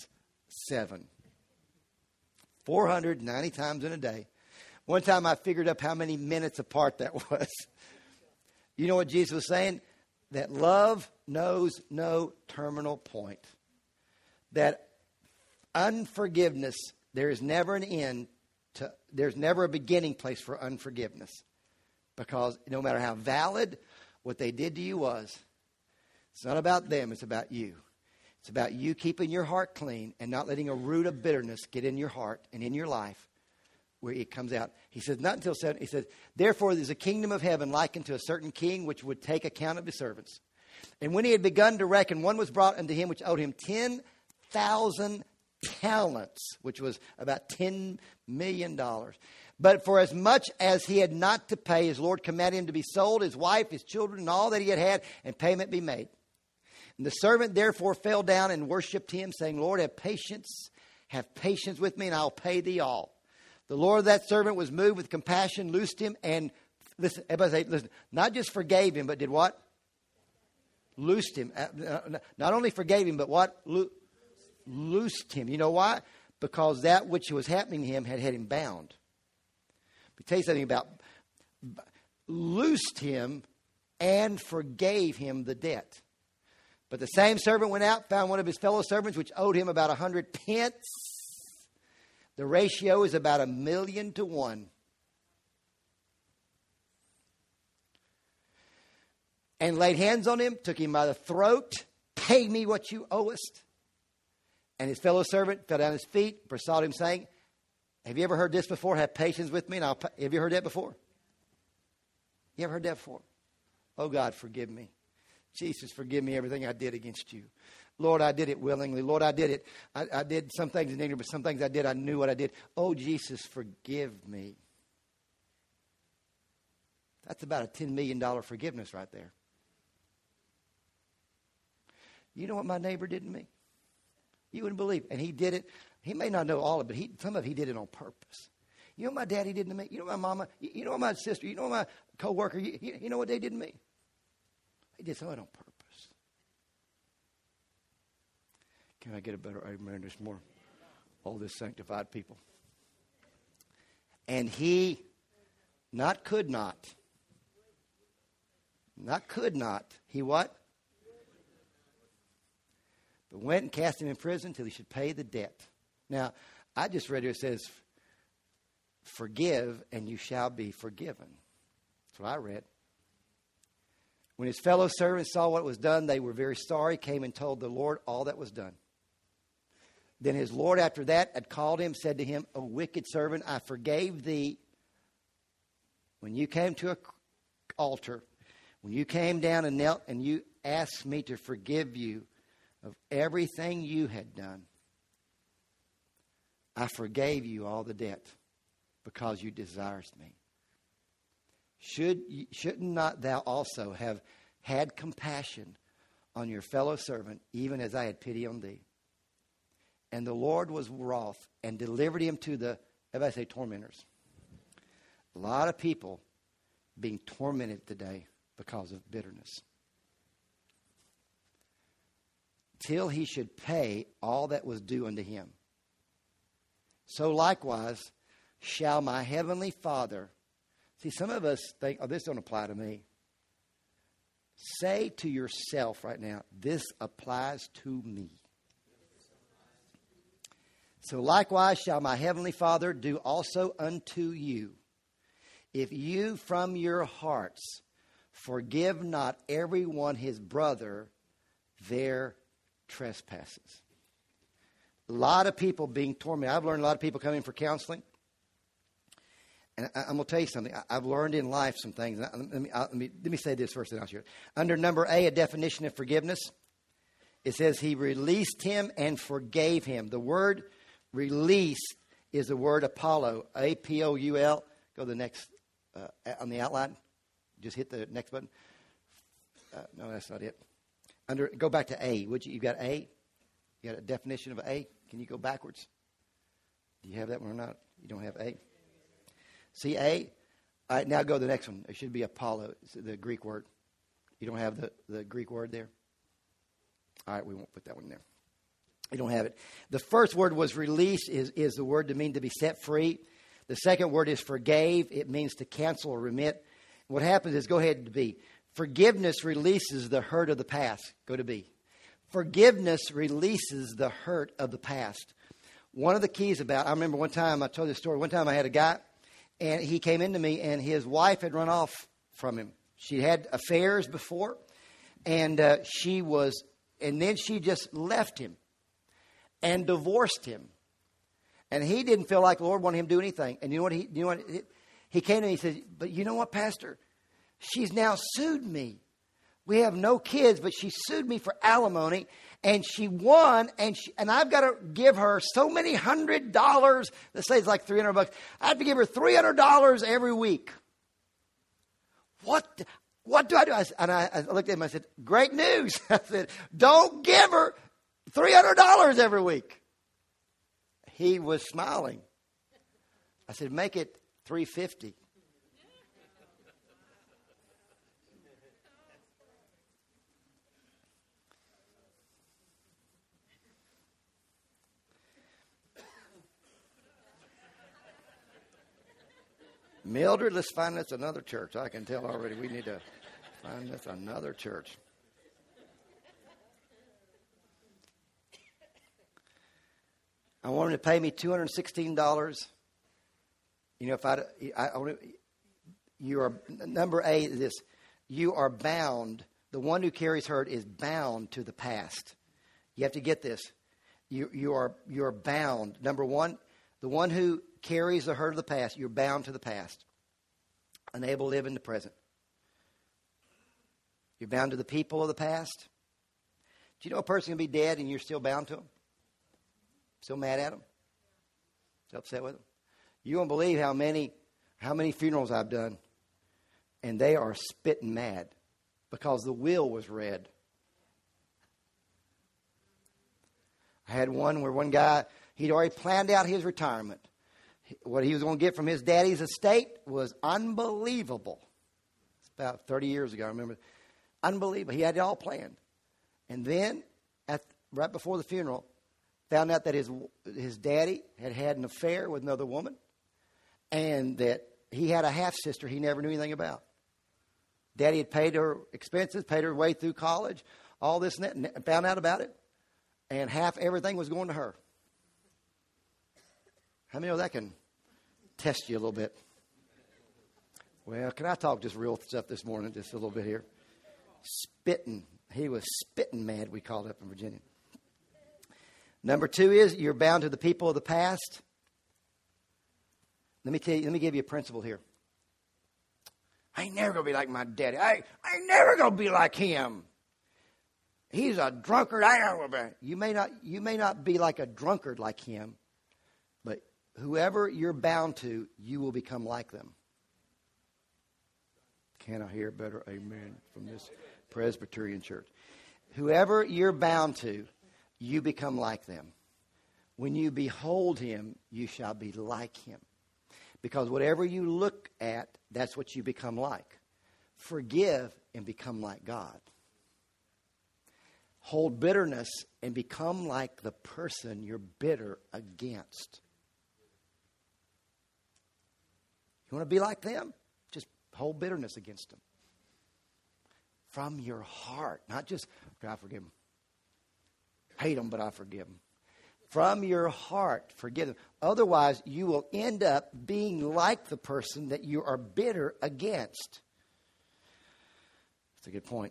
seven. four hundred ninety times in a day. One time I figured up how many minutes apart that was. You know what Jesus was saying? That love knows no terminal point. That unforgiveness, there is never an end to, there's never a beginning place for unforgiveness. Because no matter how valid what they did to you was, it's not about them, it's about you. It's about you keeping your heart clean and not letting a root of bitterness get in your heart and in your life where it comes out. He says, not until seven. He says, therefore there's a kingdom of heaven likened to a certain king which would take account of his servants. And when he had begun to reckon, one was brought unto him which owed him ten thousand talents, which was about ten million dollars. But for as much as he had not to pay, his Lord commanded him to be sold, his wife, his children, and all that he had had, and payment be made. And the servant therefore fell down and worshipped him, saying, Lord, have patience, have patience with me, and I'll pay thee all. The Lord of that servant was moved with compassion, loosed him, and, listen, everybody say, listen, not just forgave him, but did what? Loosed him. Not only forgave him, but what? Lo- loosed him. You know why? Because that which was happening to him had had him bound. Let me tell you something about, loosed him and forgave him the debt. But the same servant went out, found one of his fellow servants, which owed him about a hundred pence. The ratio is about a million to one. And laid hands on him, took him by the throat, pay me what you owest. And his fellow servant fell down at his feet, besought him, saying, have you ever heard this before? Have patience with me, and I'll pay. Have you heard that before? You ever heard that before? Oh, God, forgive me. Jesus, forgive me everything I did against you. Lord, I did it willingly. Lord, I did it. I, I did some things in ignorance, but some things I did, I knew what I did. Oh, Jesus, forgive me. That's about a ten million dollars forgiveness right there. You know what my neighbor did to me? You wouldn't believe it. And he did it. He may not know all of it, but he, some of it he did it on purpose. You know what my daddy did to me? You know what my mama? You, you know what my sister? You know what my co-worker? You, you, you know what they did to me? They did some of it on purpose. Can I get a better amen this morning? All this sanctified people. And he not could not. Not could not. He what? But went and cast him in prison till he should pay the debt. Now, I just read here it says, forgive and you shall be forgiven. That's what I read. When his fellow servants saw what was done, they were very sorry, came and told the Lord all that was done. Then his Lord after that had called him, said to him, O wicked servant, I forgave thee when you came to an altar, when you came down and knelt and you asked me to forgive you of everything you had done. I forgave you all the debt because you desires me. Should shouldn't not thou also have had compassion on your fellow servant, even as I had pity on thee? And the Lord was wroth and delivered him to the, everybody say tormentors. A lot of people being tormented today because of bitterness. Till he should pay all that was due unto him. So likewise shall my heavenly Father. See, some of us think, oh, this don't apply to me. Say to yourself right now, this applies to me. So likewise shall my heavenly Father do also unto you, if you from your hearts forgive not everyone his brother their trespasses. A lot of people being tormented. I've learned a lot of people come in for counseling. And I, I'm going to tell you something. I, I've learned in life some things. Let me, let me, let me say this first, then I'll share it. Under number A, a definition of forgiveness. It says he released him and forgave him. The word release is the word Apollo, A P O U L. Go to the next, uh, on the outline. Just hit the next button. Uh, no, that's not it. Under, go back to A. Would you? You got A? You got a definition of A? Can you go backwards? Do you have that one or not? You don't have A? See A? All right, now go to the next one. It should be Apollo. It's the Greek word. You don't have the, the Greek word there? All right, we won't put that one there. You don't have it. The first word was release, is, is the word to mean to be set free. The second word is forgave. It means to cancel or remit. What happens is, go ahead to B. Forgiveness releases the hurt of the past. Go to B. Forgiveness releases the hurt of the past. One of the keys about, I remember one time, I told this story, one time I had a guy, and he came into me, and his wife had run off from him. She had affairs before, and uh, she was, and then she just left him and divorced him. And he didn't feel like the Lord wanted him to do anything. And you know what he, you know what he, he came to me and he said, but you know what, Pastor? She's now sued me. We have no kids, but she sued me for alimony, and she won, and she, and I've got to give her so many hundred dollars. Let's say it's like three hundred bucks. I have to give her three hundred dollars every week. What? What do I do? I, and I, I looked at him. I said, "Great news!" I said, "Don't give her three hundred dollars every week." He was smiling. I said, "Make it three fifty." Mildred, let's find us another church. I can tell already we need to find us another church. I want him to pay me two hundred sixteen dollars. You know, if I, I, I you are, number A is this, you are bound. The one who carries hurt is bound to the past. You have to get this. You, you are, you are bound. Number one, the one who carries the hurt of the past, you're bound to the past, unable to live in the present. You're bound to the people of the past. Do you know a person can be dead and you're still bound to them? Still mad at them? Still upset with them? You won't believe how many, how many funerals I've done, and they are spitting mad because the will was read. I had one where one guy, he'd already planned out his retirement. What he was going to get from his daddy's estate was unbelievable. It's about thirty years ago, I remember. Unbelievable. He had it all planned. And then, at, right before the funeral, found out that his his daddy had had an affair with another woman, and that he had a half-sister he never knew anything about. Daddy had paid her expenses, paid her way through college, all this and that, and found out about it, and half everything was going to her. How many know that can test you a little bit? Well, can I talk just real stuff this morning, just a little bit here? Spitting. He was spitting mad, we called it up in Virginia. Number two is you're bound to the people of the past. Let me tell you, let me give you a principle here. I ain't never going to be like my daddy. I, I ain't never going to be like him. He's a drunkard. I ain't gonna be. You may not, you may not be like a drunkard like him, but whoever you're bound to, you will become like them. Can I hear a better amen from this Presbyterian church? Whoever you're bound to, you become like them. When you behold him, you shall be like him. Because whatever you look at, that's what you become like. Forgive and become like God. Hold bitterness and become like the person you're bitter against. You want to be like them? Just hold bitterness against them. From your heart. Not just, I forgive them. Hate them, but I forgive them. From your heart, forgive them. Otherwise, you will end up being like the person that you are bitter against. That's a good point.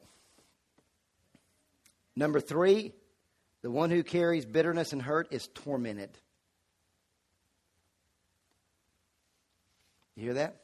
Number three, the one who carries bitterness and hurt is tormented. You hear that?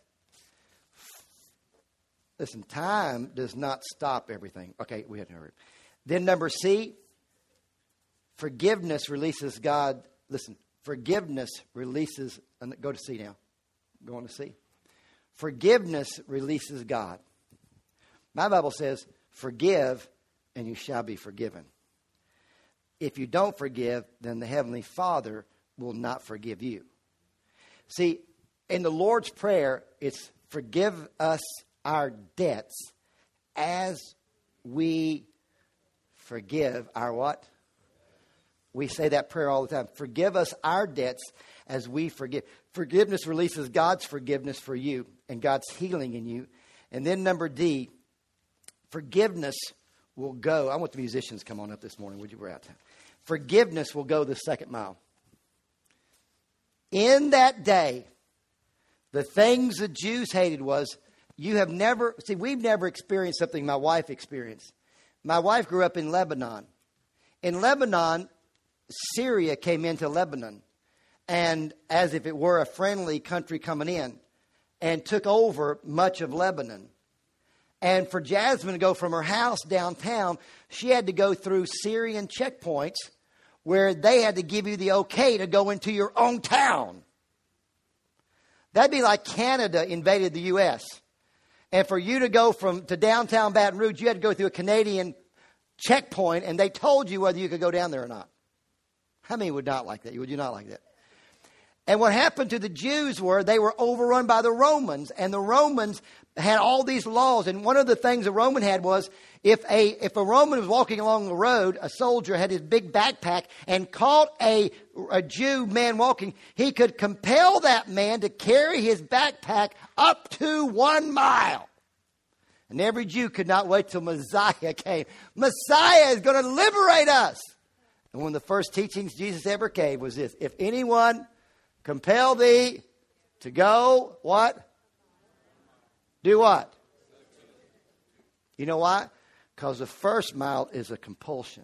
Listen, time does not stop everything. Okay, we had to hurry. Then number C, forgiveness releases God. Listen, forgiveness releases, go to C now. Go on to C. Forgiveness releases God. My Bible says, forgive and you shall be forgiven. If you don't forgive, then the Heavenly Father will not forgive you. See, in the Lord's Prayer, it's forgive us our debts as we forgive our what? We say that prayer all the time. Forgive us our debts as we forgive. Forgiveness releases God's forgiveness for you and God's healing in you. And then number D, forgiveness will go. I want the musicians to come on up this morning. Would you? We're out of time. Forgiveness will go the second mile. In that day, the things the Jews hated was, you have never, see, we've never experienced something my wife experienced. My wife grew up in Lebanon. In Lebanon, Syria came into Lebanon, and as if it were a friendly country coming in, and took over much of Lebanon. And for Jasmine to go from her house downtown, she had to go through Syrian checkpoints where they had to give you the okay to go into your own town. That'd be like Canada invaded the U S And for you to go from to downtown Baton Rouge, you had to go through a Canadian checkpoint, and they told you whether you could go down there or not. How many would not like that? Would you not like that? And what happened to the Jews were they were overrun by the Romans, and the Romans had all these laws. And one of the things a Roman had was if a if a Roman was walking along the road, a soldier had his big backpack and caught a, a Jew man walking, he could compel that man to carry his backpack up to one mile. And every Jew could not wait till Messiah came. Messiah is going to liberate us. And one of the first teachings Jesus ever gave was this: if anyone compel thee to go, what? Do what? You know why? Because the first mile is a compulsion.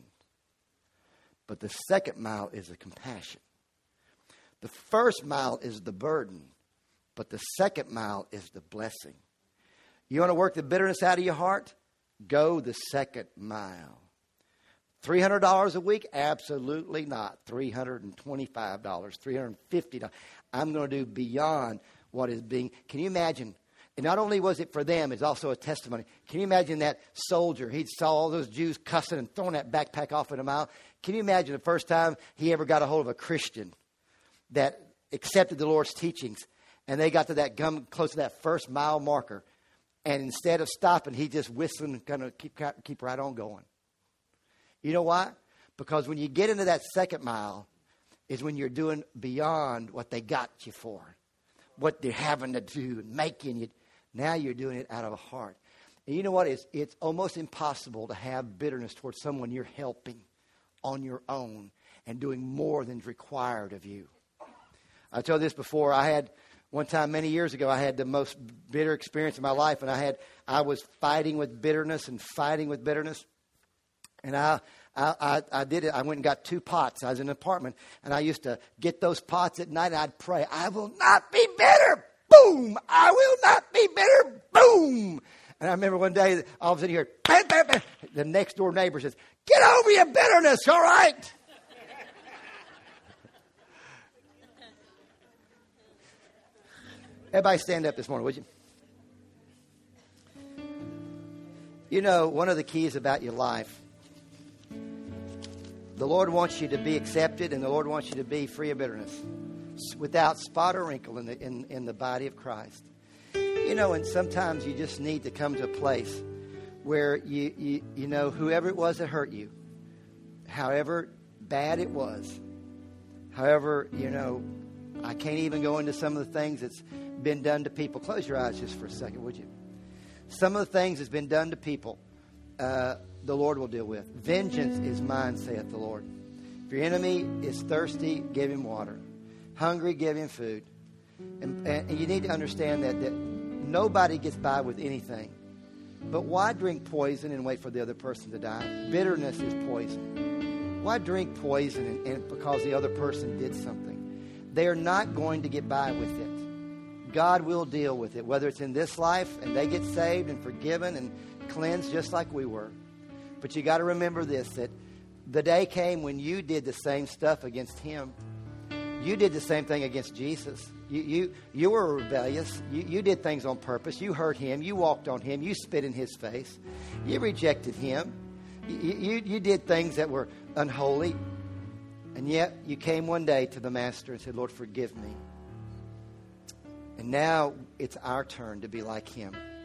But the second mile is a compassion. The first mile is the burden. But the second mile is the blessing. You want to work the bitterness out of your heart? Go the second mile. three hundred dollars a week? Absolutely not. three hundred twenty-five dollars, three hundred fifty dollars. I'm going to do beyond what is being. Can you imagine? And not only was it for them, it's also a testimony. Can you imagine that soldier? He saw all those Jews cussing and throwing that backpack off in a mile. Can you imagine the first time he ever got a hold of a Christian that accepted the Lord's teachings, and they got to that come close to that first mile marker, and instead of stopping, he just whistling and kind of keep keep right on going. You know why? Because when you get into that second mile is when you're doing beyond what they got you for, what they're having to do and making you. Now you're doing it out of a heart. And you know what? It's, it's almost impossible to have bitterness towards someone you're helping on your own and doing more than's required of you. I told this before. I had one time many years ago, I had the most bitter experience of my life, and I had I was fighting with bitterness and fighting with bitterness. And I, I, I, I did it. I went and got two pots. I was in an apartment, and I used to get those pots at night, and I'd pray, I will not be bitter. Boom! I will not be bitter. Boom! And I remember one day, all of a sudden you heard, bam, bam, bam. The next door neighbor says, get over your bitterness, all right? Everybody stand up this morning, would you? You know, one of the keys about your life, the Lord wants you to be accepted, and the Lord wants you to be free of bitterness, without spot or wrinkle in the in, in the body of Christ. You know, and sometimes you just need to come to a place where you, you, you know, whoever it was that hurt you, however bad it was, however, you know, I can't even go into some of the things that's been done to people. Close your eyes just for a second, would you? Some of the things that's been done to people, uh, the Lord will deal with. Vengeance is mine, saith the Lord. If your enemy is thirsty, give him water. Hungry, give him food. And, and you need to understand that, that nobody gets by with anything. But why drink poison and wait for the other person to die? Bitterness is poison. Why drink poison and, and because the other person did something? They are not going to get by with it. God will deal with it, whether it's in this life and they get saved and forgiven and cleansed just like we were. But you got to remember this, that the day came when you did the same stuff against him. You did the same thing against Jesus. You you, you were rebellious. You, you did things on purpose. You hurt him. You walked on him. You spit in his face. You rejected him. You, you, you did things that were unholy. And yet you came one day to the Master and said, Lord, forgive me. And now it's our turn to be like him.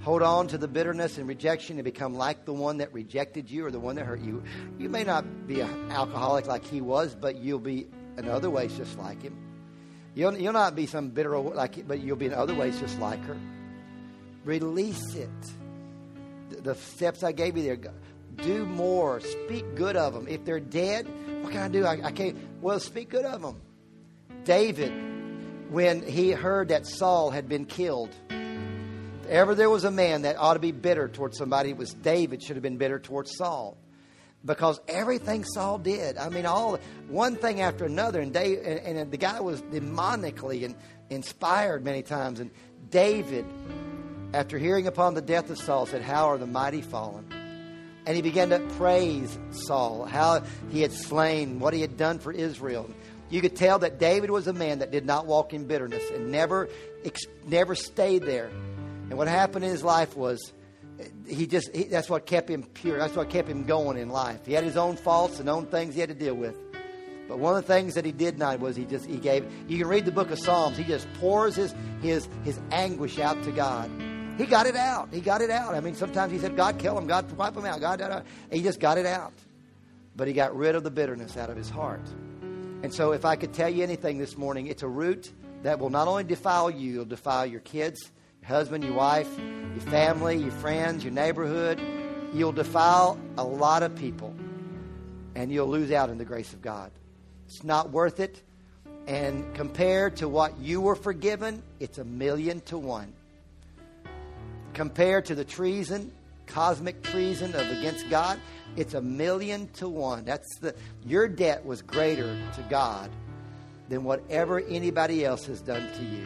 hold on to the bitterness and rejection and become like the one that rejected you or the one that hurt you. You may not be an alcoholic like he was, but you'll be in other ways just like him. You'll, you'll not be some bitter like it, but you'll be in other ways just like her. Release it. The, the steps I gave you there, do more. Speak good of them. If they're dead, what can I do? I, I can't. Well, speak good of them. David, when he heard that Saul had been killed, if ever there was a man that ought to be bitter towards somebody, it was David should have been bitter towards Saul. Because everything Saul did, I mean, all one thing after another, and, Dave, and, and the guy was demonically and inspired many times. And David, after hearing upon the death of Saul, said, "How are the mighty fallen?" And he began to praise Saul, how he had slain, what he had done for Israel. You could tell that David was a man that did not walk in bitterness and never, never stayed there. And what happened in his life was, he just, he, that's what kept him pure. That's what kept him going in life. He had his own faults and own things he had to deal with. But one of the things that he did not was he just, he gave, you can read the book of Psalms. He just pours his, his, his anguish out to God. He got it out. He got it out. I mean, sometimes he said, "God, kill him. God, wipe him out. God, da, da." He just got it out. But he got rid of the bitterness out of his heart. And so if I could tell you anything this morning, it's a root that will not only defile you, it'll defile your kids, your husband, your wife, your family, your friends, your neighborhood. You'll defile a lot of people, and you'll lose out in the grace of God. It's not worth it. And compared to what you were forgiven, it's a million to one. Compared to the treason, cosmic treason of against God, it's a million to one. That's the your debt was greater to God than whatever anybody else has done to you.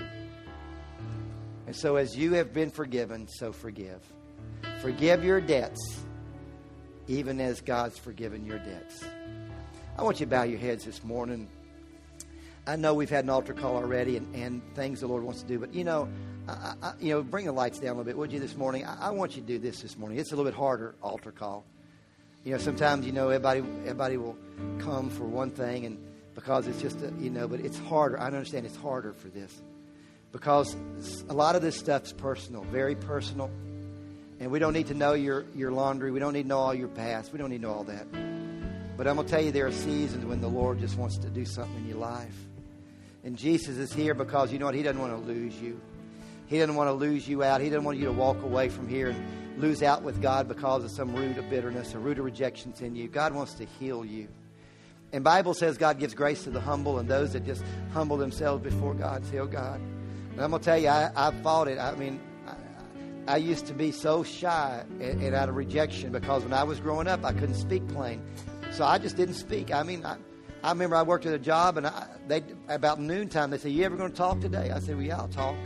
And so as you have been forgiven, so forgive. Forgive your debts, even as God's forgiven your debts. I want you to bow your heads this morning. I know we've had an altar call already and, and things the Lord wants to do, but you know, I, I, you know, bring the lights down a little bit, would you, this morning? I, I want you to do this this morning. It's a little bit harder altar call. You know, sometimes, you know, everybody everybody will come for one thing, and because it's just, a, you know, but it's harder. I understand it's harder for this because a lot of this stuff's personal, very personal, and we don't need to know your, your laundry. We don't need to know all your past. We don't need to know all that. But I'm going to tell you, there are seasons when the Lord just wants to do something in your life. And Jesus is here because, you know what, He doesn't want to lose you. He doesn't want to lose you out. He doesn't want you to walk away from here and lose out with God because of some root of bitterness or root of rejections in you. God wants to heal you. And the Bible says God gives grace to the humble, and those that just humble themselves before God say, "Oh God." And I'm going to tell you, I, I fought it. I mean, I, I used to be so shy and, and out of rejection because when I was growing up, I couldn't speak plain. So I just didn't speak. I mean, I, I remember I worked at a job, and I, they about noontime, they said, "You ever going to talk today?" I said, "Well, yeah, I'll talk."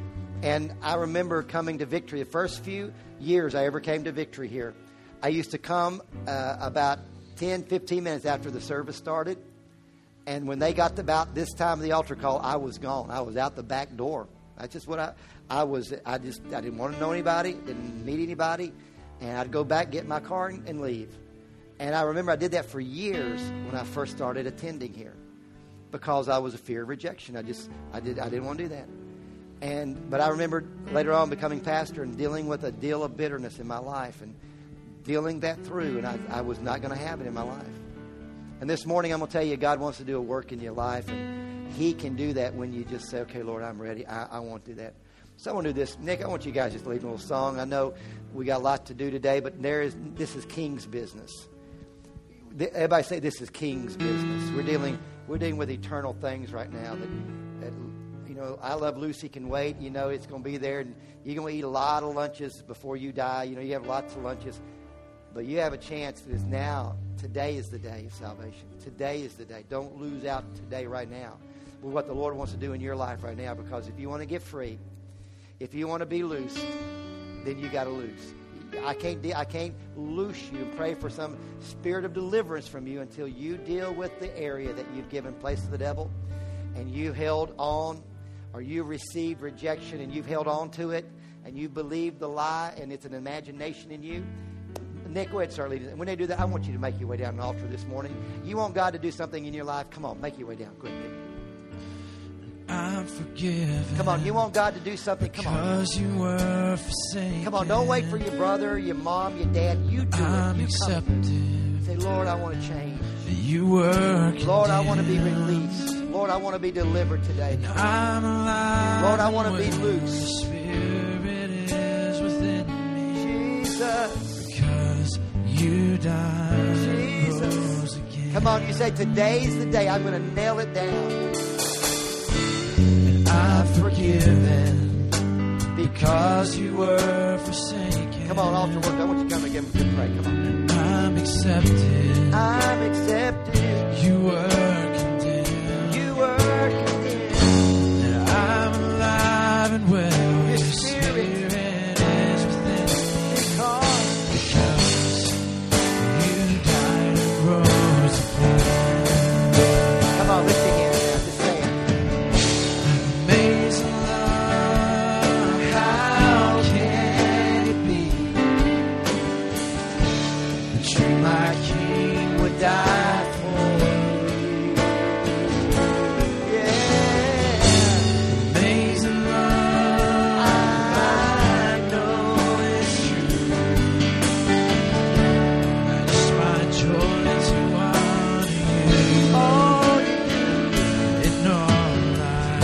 And I remember coming to Victory. The first few years I ever came to Victory here, I used to come uh, about ten, fifteen minutes after the service started. And when they got to about this time of the altar call, I was gone. I was out the back door. That's just what I, I was. I just, I didn't want to know anybody, didn't meet anybody. And I'd go back, get in my car, and, and leave. And I remember I did that for years when I first started attending here because I was a fear of rejection. I just, I did, I didn't want to do that. And but I remember later on becoming pastor and dealing with a deal of bitterness in my life and dealing that through, and I, I was not going to have it in my life. And this morning I'm going to tell you, God wants to do a work in your life, and He can do that when you just say, "Okay, Lord, I'm ready. I, I want to do that." So I want to do this. Nick, I want you guys just to lead a little song. I know we got a lot to do today, but there is this is King's business. Everybody say this is King's business. We're dealing we're dealing with eternal things right now that that. You know, I Love Lucy can wait. You know, it's going to be there. And you're going to eat a lot of lunches before you die. You know, you have lots of lunches. But you have a chance that is now. Today is the day of salvation. Today is the day. Don't lose out today, right now, with what the Lord wants to do in your life right now. Because if you want to get free, if you want to be loose, then you got to loose. I can't, de- I can't loose you and pray for some spirit of deliverance from you until you deal with the area that you've given place to the devil and you held on. Or you received rejection and you've held on to it and you believe the lie and it's an imagination in you. Nick, go ahead and start leading. When they do that, I want you to make your way down an altar this morning. You want God to do something in your life? Come on, make your way down. Go ahead, Nick. I'm forgiven. Come on, you want God to do something? Come on. Because you were forsaken. Come on, don't wait for your brother, your mom, your dad. You do I'm it. You accepted. come. Say, Lord, I want to change. You were Lord, I want to be released. Lord, I want to be delivered today. I'm alive. Lord, I want to be loose. The Spirit is within me. Jesus. Because you died. Jesus. Rose again. Come on, you say, today's the day. I'm going to nail it down. And I'm forgiven because you were forsaken. Come on, altar work. I want you to come and give him a good pray. Come on. And I'm accepted. I'm accepted. You were condemned. You were condemned. And I'm alive and well. Your Your Spirit Spirit is within me. Because Because you died and rose again. Come on, lift your hand now. Just say it. Amazing love, how can it be that you, my King, would die for me? Yeah. Amazing love, I know it's true. And it's my joy to honor you. Oh, In all I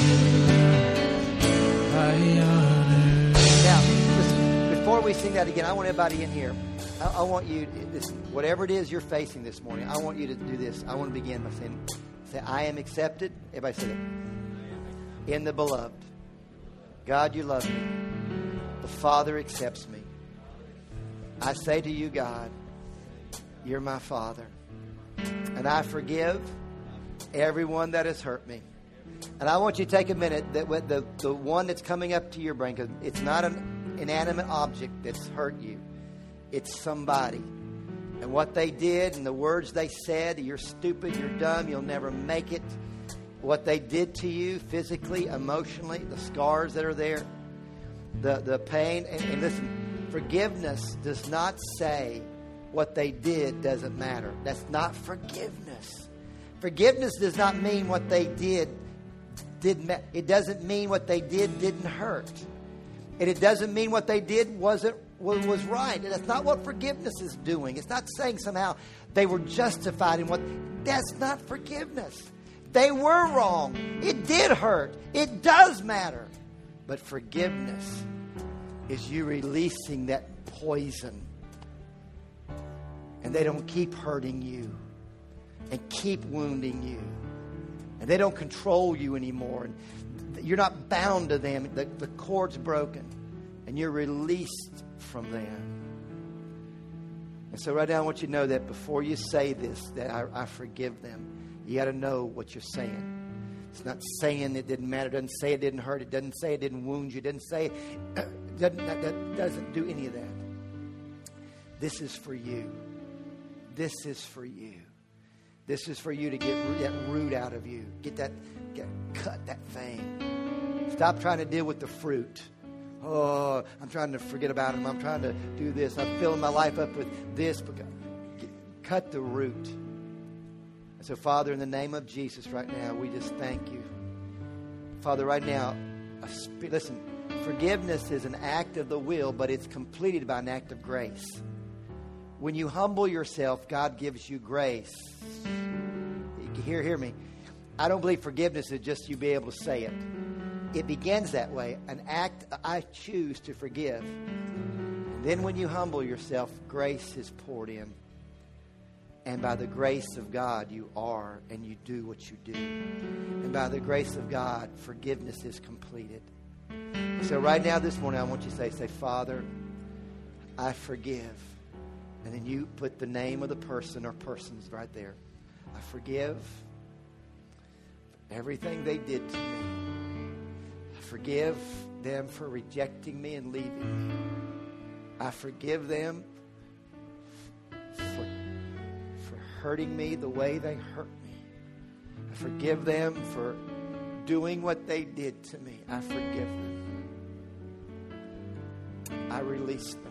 do, I honor. now, listen, before we sing that again, I want everybody in here. I, I want you, this, whatever it is you're facing this morning, I want you to do this. I want to begin by saying, say, I am accepted. Everybody say it. In the beloved. God, you love me. The Father accepts me. I say to you, God, you're my Father. And I forgive everyone that has hurt me. And I want you to take a minute, that with the, the one that's coming up to your brain, because it's not an inanimate object that's hurt you. It's somebody. And what they did and the words they said, you're stupid, you're dumb, you'll never make it. What they did to you physically, emotionally, the scars that are there, the, the pain. And, and listen, forgiveness does not say what they did doesn't matter. That's not forgiveness. Forgiveness does not mean what they did didn't. It doesn't mean what they did didn't hurt, and it doesn't mean what they did wasn't was right. And that's not what forgiveness is doing. It's not saying somehow they were justified in what. That's not forgiveness. They were wrong. It did hurt. It does matter. But forgiveness is you releasing that poison, and they don't keep hurting you and keep wounding you, and they don't control you anymore, and you're not bound to them. The, the cord's broken, and you're released from them. And so right now I want you to know that before you say this, that I, I forgive them, you got to know what you're saying. It's not saying it didn't matter. It doesn't say it didn't hurt. It doesn't say it didn't wound you. It doesn't say it doesn't, that, that doesn't do any of that. This is for you. This is for you. This is for you to get that root out of you. Get that, get, cut that thing. Stop trying to deal with the fruit. Oh, I'm trying to forget about him. I'm trying to do this. I'm filling my life up with this. Cut the root. And so, Father, in the name of Jesus right now, we just thank you. Father, right now, a, listen, forgiveness is an act of the will, but it's completed by an act of grace. When you humble yourself, God gives you grace. Hear, hear me. I don't believe forgiveness is just you be able to say it. It begins that way. An act, I choose to forgive. And then when you humble yourself, grace is poured in. And by the grace of God, you are and you do what you do. And by the grace of God, forgiveness is completed. So right now, this morning, I want you to say, say, Father, I forgive. And then you put the name of the person or persons right there. I forgive everything they did to me. I forgive them for rejecting me and leaving me. I forgive them for hurting me the way they hurt me. I forgive them for doing what they did to me. I forgive them. I release them.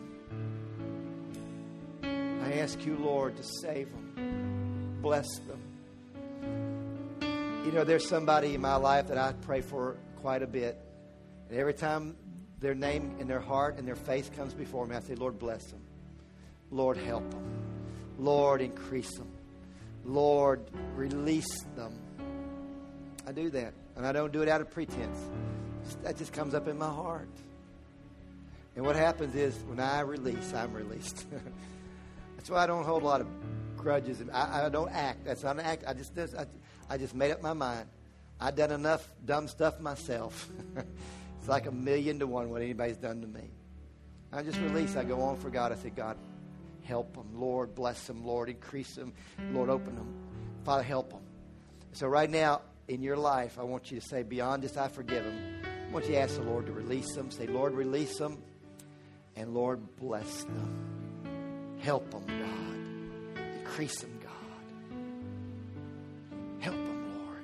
I ask you, Lord, to save them. Bless them. You know, there's somebody in my life that I pray for quite a bit. And every time their name and their heart and their face comes before me, I say, Lord, bless them. Lord, help them. Lord, increase them. Lord, release them. I do that. And I don't do it out of pretense. That just comes up in my heart. And what happens is when I release, I'm released. That's why I don't hold a lot of grudges. And I, I don't act. That's not an act. I just, I, I just made up my mind. I've done enough dumb stuff myself. It's like a million to one what anybody's done to me. I just release. I go on for God. I say, God, help them. Lord, bless them. Lord, increase them. Lord, open them. Father, help them. So right now in your life, I want you to say, beyond this, I forgive them. I want you to ask the Lord to release them. Say, Lord, release them. And Lord, bless them. Help them, God. Increase them, God. Help them, Lord.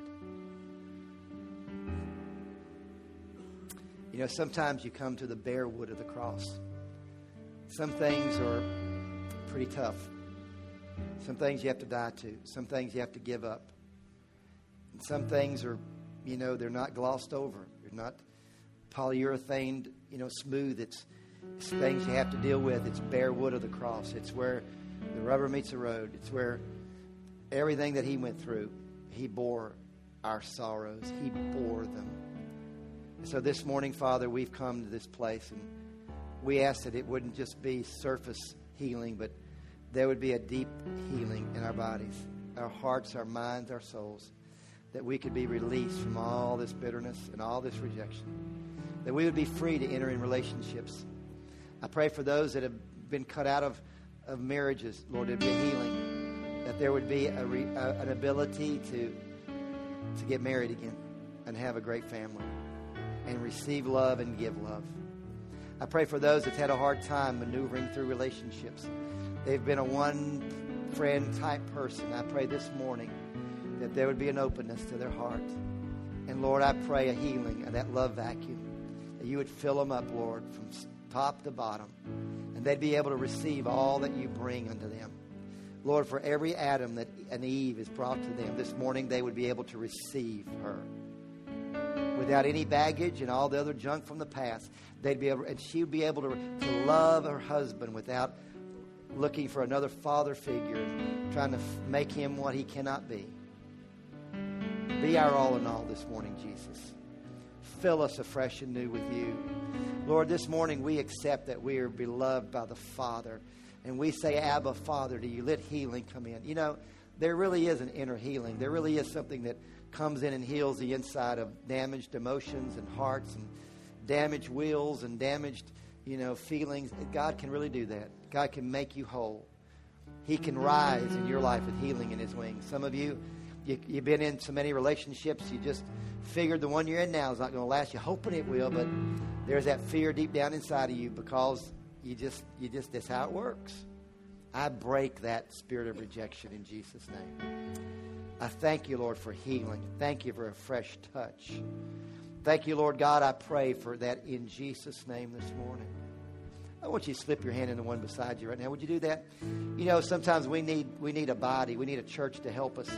You know, sometimes you come to the bare wood of the cross. Some things are pretty tough. Some things you have to die to. Some things you have to give up. And some things are, you know, they're not glossed over. They're not polyurethane, you know, smooth. It's, it's things you have to deal with. It's bare wood of the cross. It's where the rubber meets the road. It's where everything that he went through, he bore our sorrows. He bore them. And so this morning, Father, we've come to this place, and we ask that it wouldn't just be surface healing, but there would be a deep healing in our bodies, our hearts, our minds, our souls, that we could be released from all this bitterness and all this rejection, that we would be free to enter in relationships. I pray for those that have been cut out of, of marriages, Lord, there'd be a healing, that there would be a re, a, an ability to, to get married again and have a great family and receive love and give love. I pray for those that's had a hard time maneuvering through relationships. They've been a one-friend type person. I pray this morning that there would be an openness to their heart. And, Lord, I pray a healing of that love vacuum, that you would fill them up, Lord, from top to bottom, and they'd be able to receive all that you bring unto them. Lord, for every Adam that an Eve is brought to them, this morning they would be able to receive her without any baggage and all the other junk from the past. They'd be able, and she would be able to, to love her husband without looking for another father figure and trying to f- make him what he cannot be. Be our all in all this morning, Jesus. Fill us afresh and new with you. Lord, this morning we accept that we are beloved by the Father. And we say, Abba, Father, to you. Let healing come in. You know, there really is an inner healing. There really is something that comes in and heals the inside of damaged emotions and hearts and damaged wills and damaged, you know, feelings. God can really do that. God can make you whole. He can rise in your life with healing in his wings. Some of you, you you've been in so many relationships, you just figured the one you're in now is not going to last. You're hoping it will, but there's that fear deep down inside of you because you just, you just, that's how it works. I break that spirit of rejection in Jesus' name. I thank you, Lord, for healing. Thank you for a fresh touch. Thank you, Lord God. I pray for that in Jesus' name this morning. I want you to slip your hand in the one beside you right now. Would you do that? You know, sometimes we need we need a body. We need a church to help us.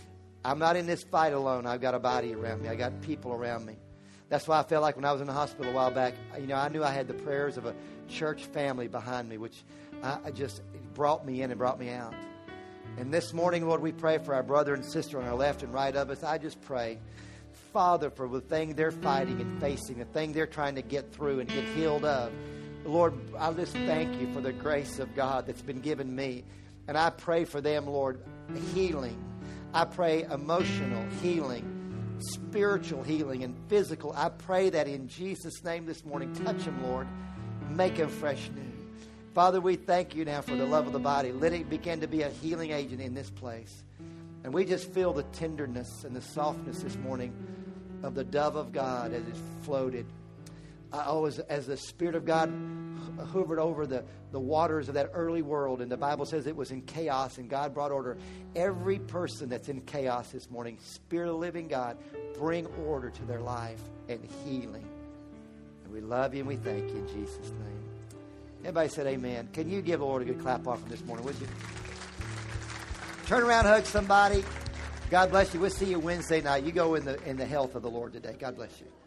I'm not in this fight alone. I've got a body around me. I got people around me. That's why I felt like when I was in the hospital a while back, you know, I knew I had the prayers of a church family behind me, which I, I just it brought me in and brought me out. And this morning, Lord, we pray for our brother and sister on our left and right of us. I just pray, Father, for the thing they're fighting and facing, the thing they're trying to get through and get healed of. Lord, I just thank you for the grace of God that's been given me. And I pray for them, Lord, healing. I pray emotional healing, spiritual healing, and physical. I pray that in Jesus' name this morning. Touch them, Lord. Make them fresh new. Father, we thank you now for the love of the body. Let it begin to be a healing agent in this place. And we just feel the tenderness and the softness this morning of the dove of God as it floated. Uh, oh, as, as the Spirit of God hovered over the, the waters of that early world. And the Bible says it was in chaos and God brought order. Every person that's in chaos this morning, Spirit of the living God, bring order to their life and healing. And we love you and we thank you in Jesus' name. Everybody said amen. Can you give the Lord a good clap offering this morning, would you? Turn around, hug somebody. God bless you. We'll see you Wednesday night. You go in the in the health of the Lord today. God bless you.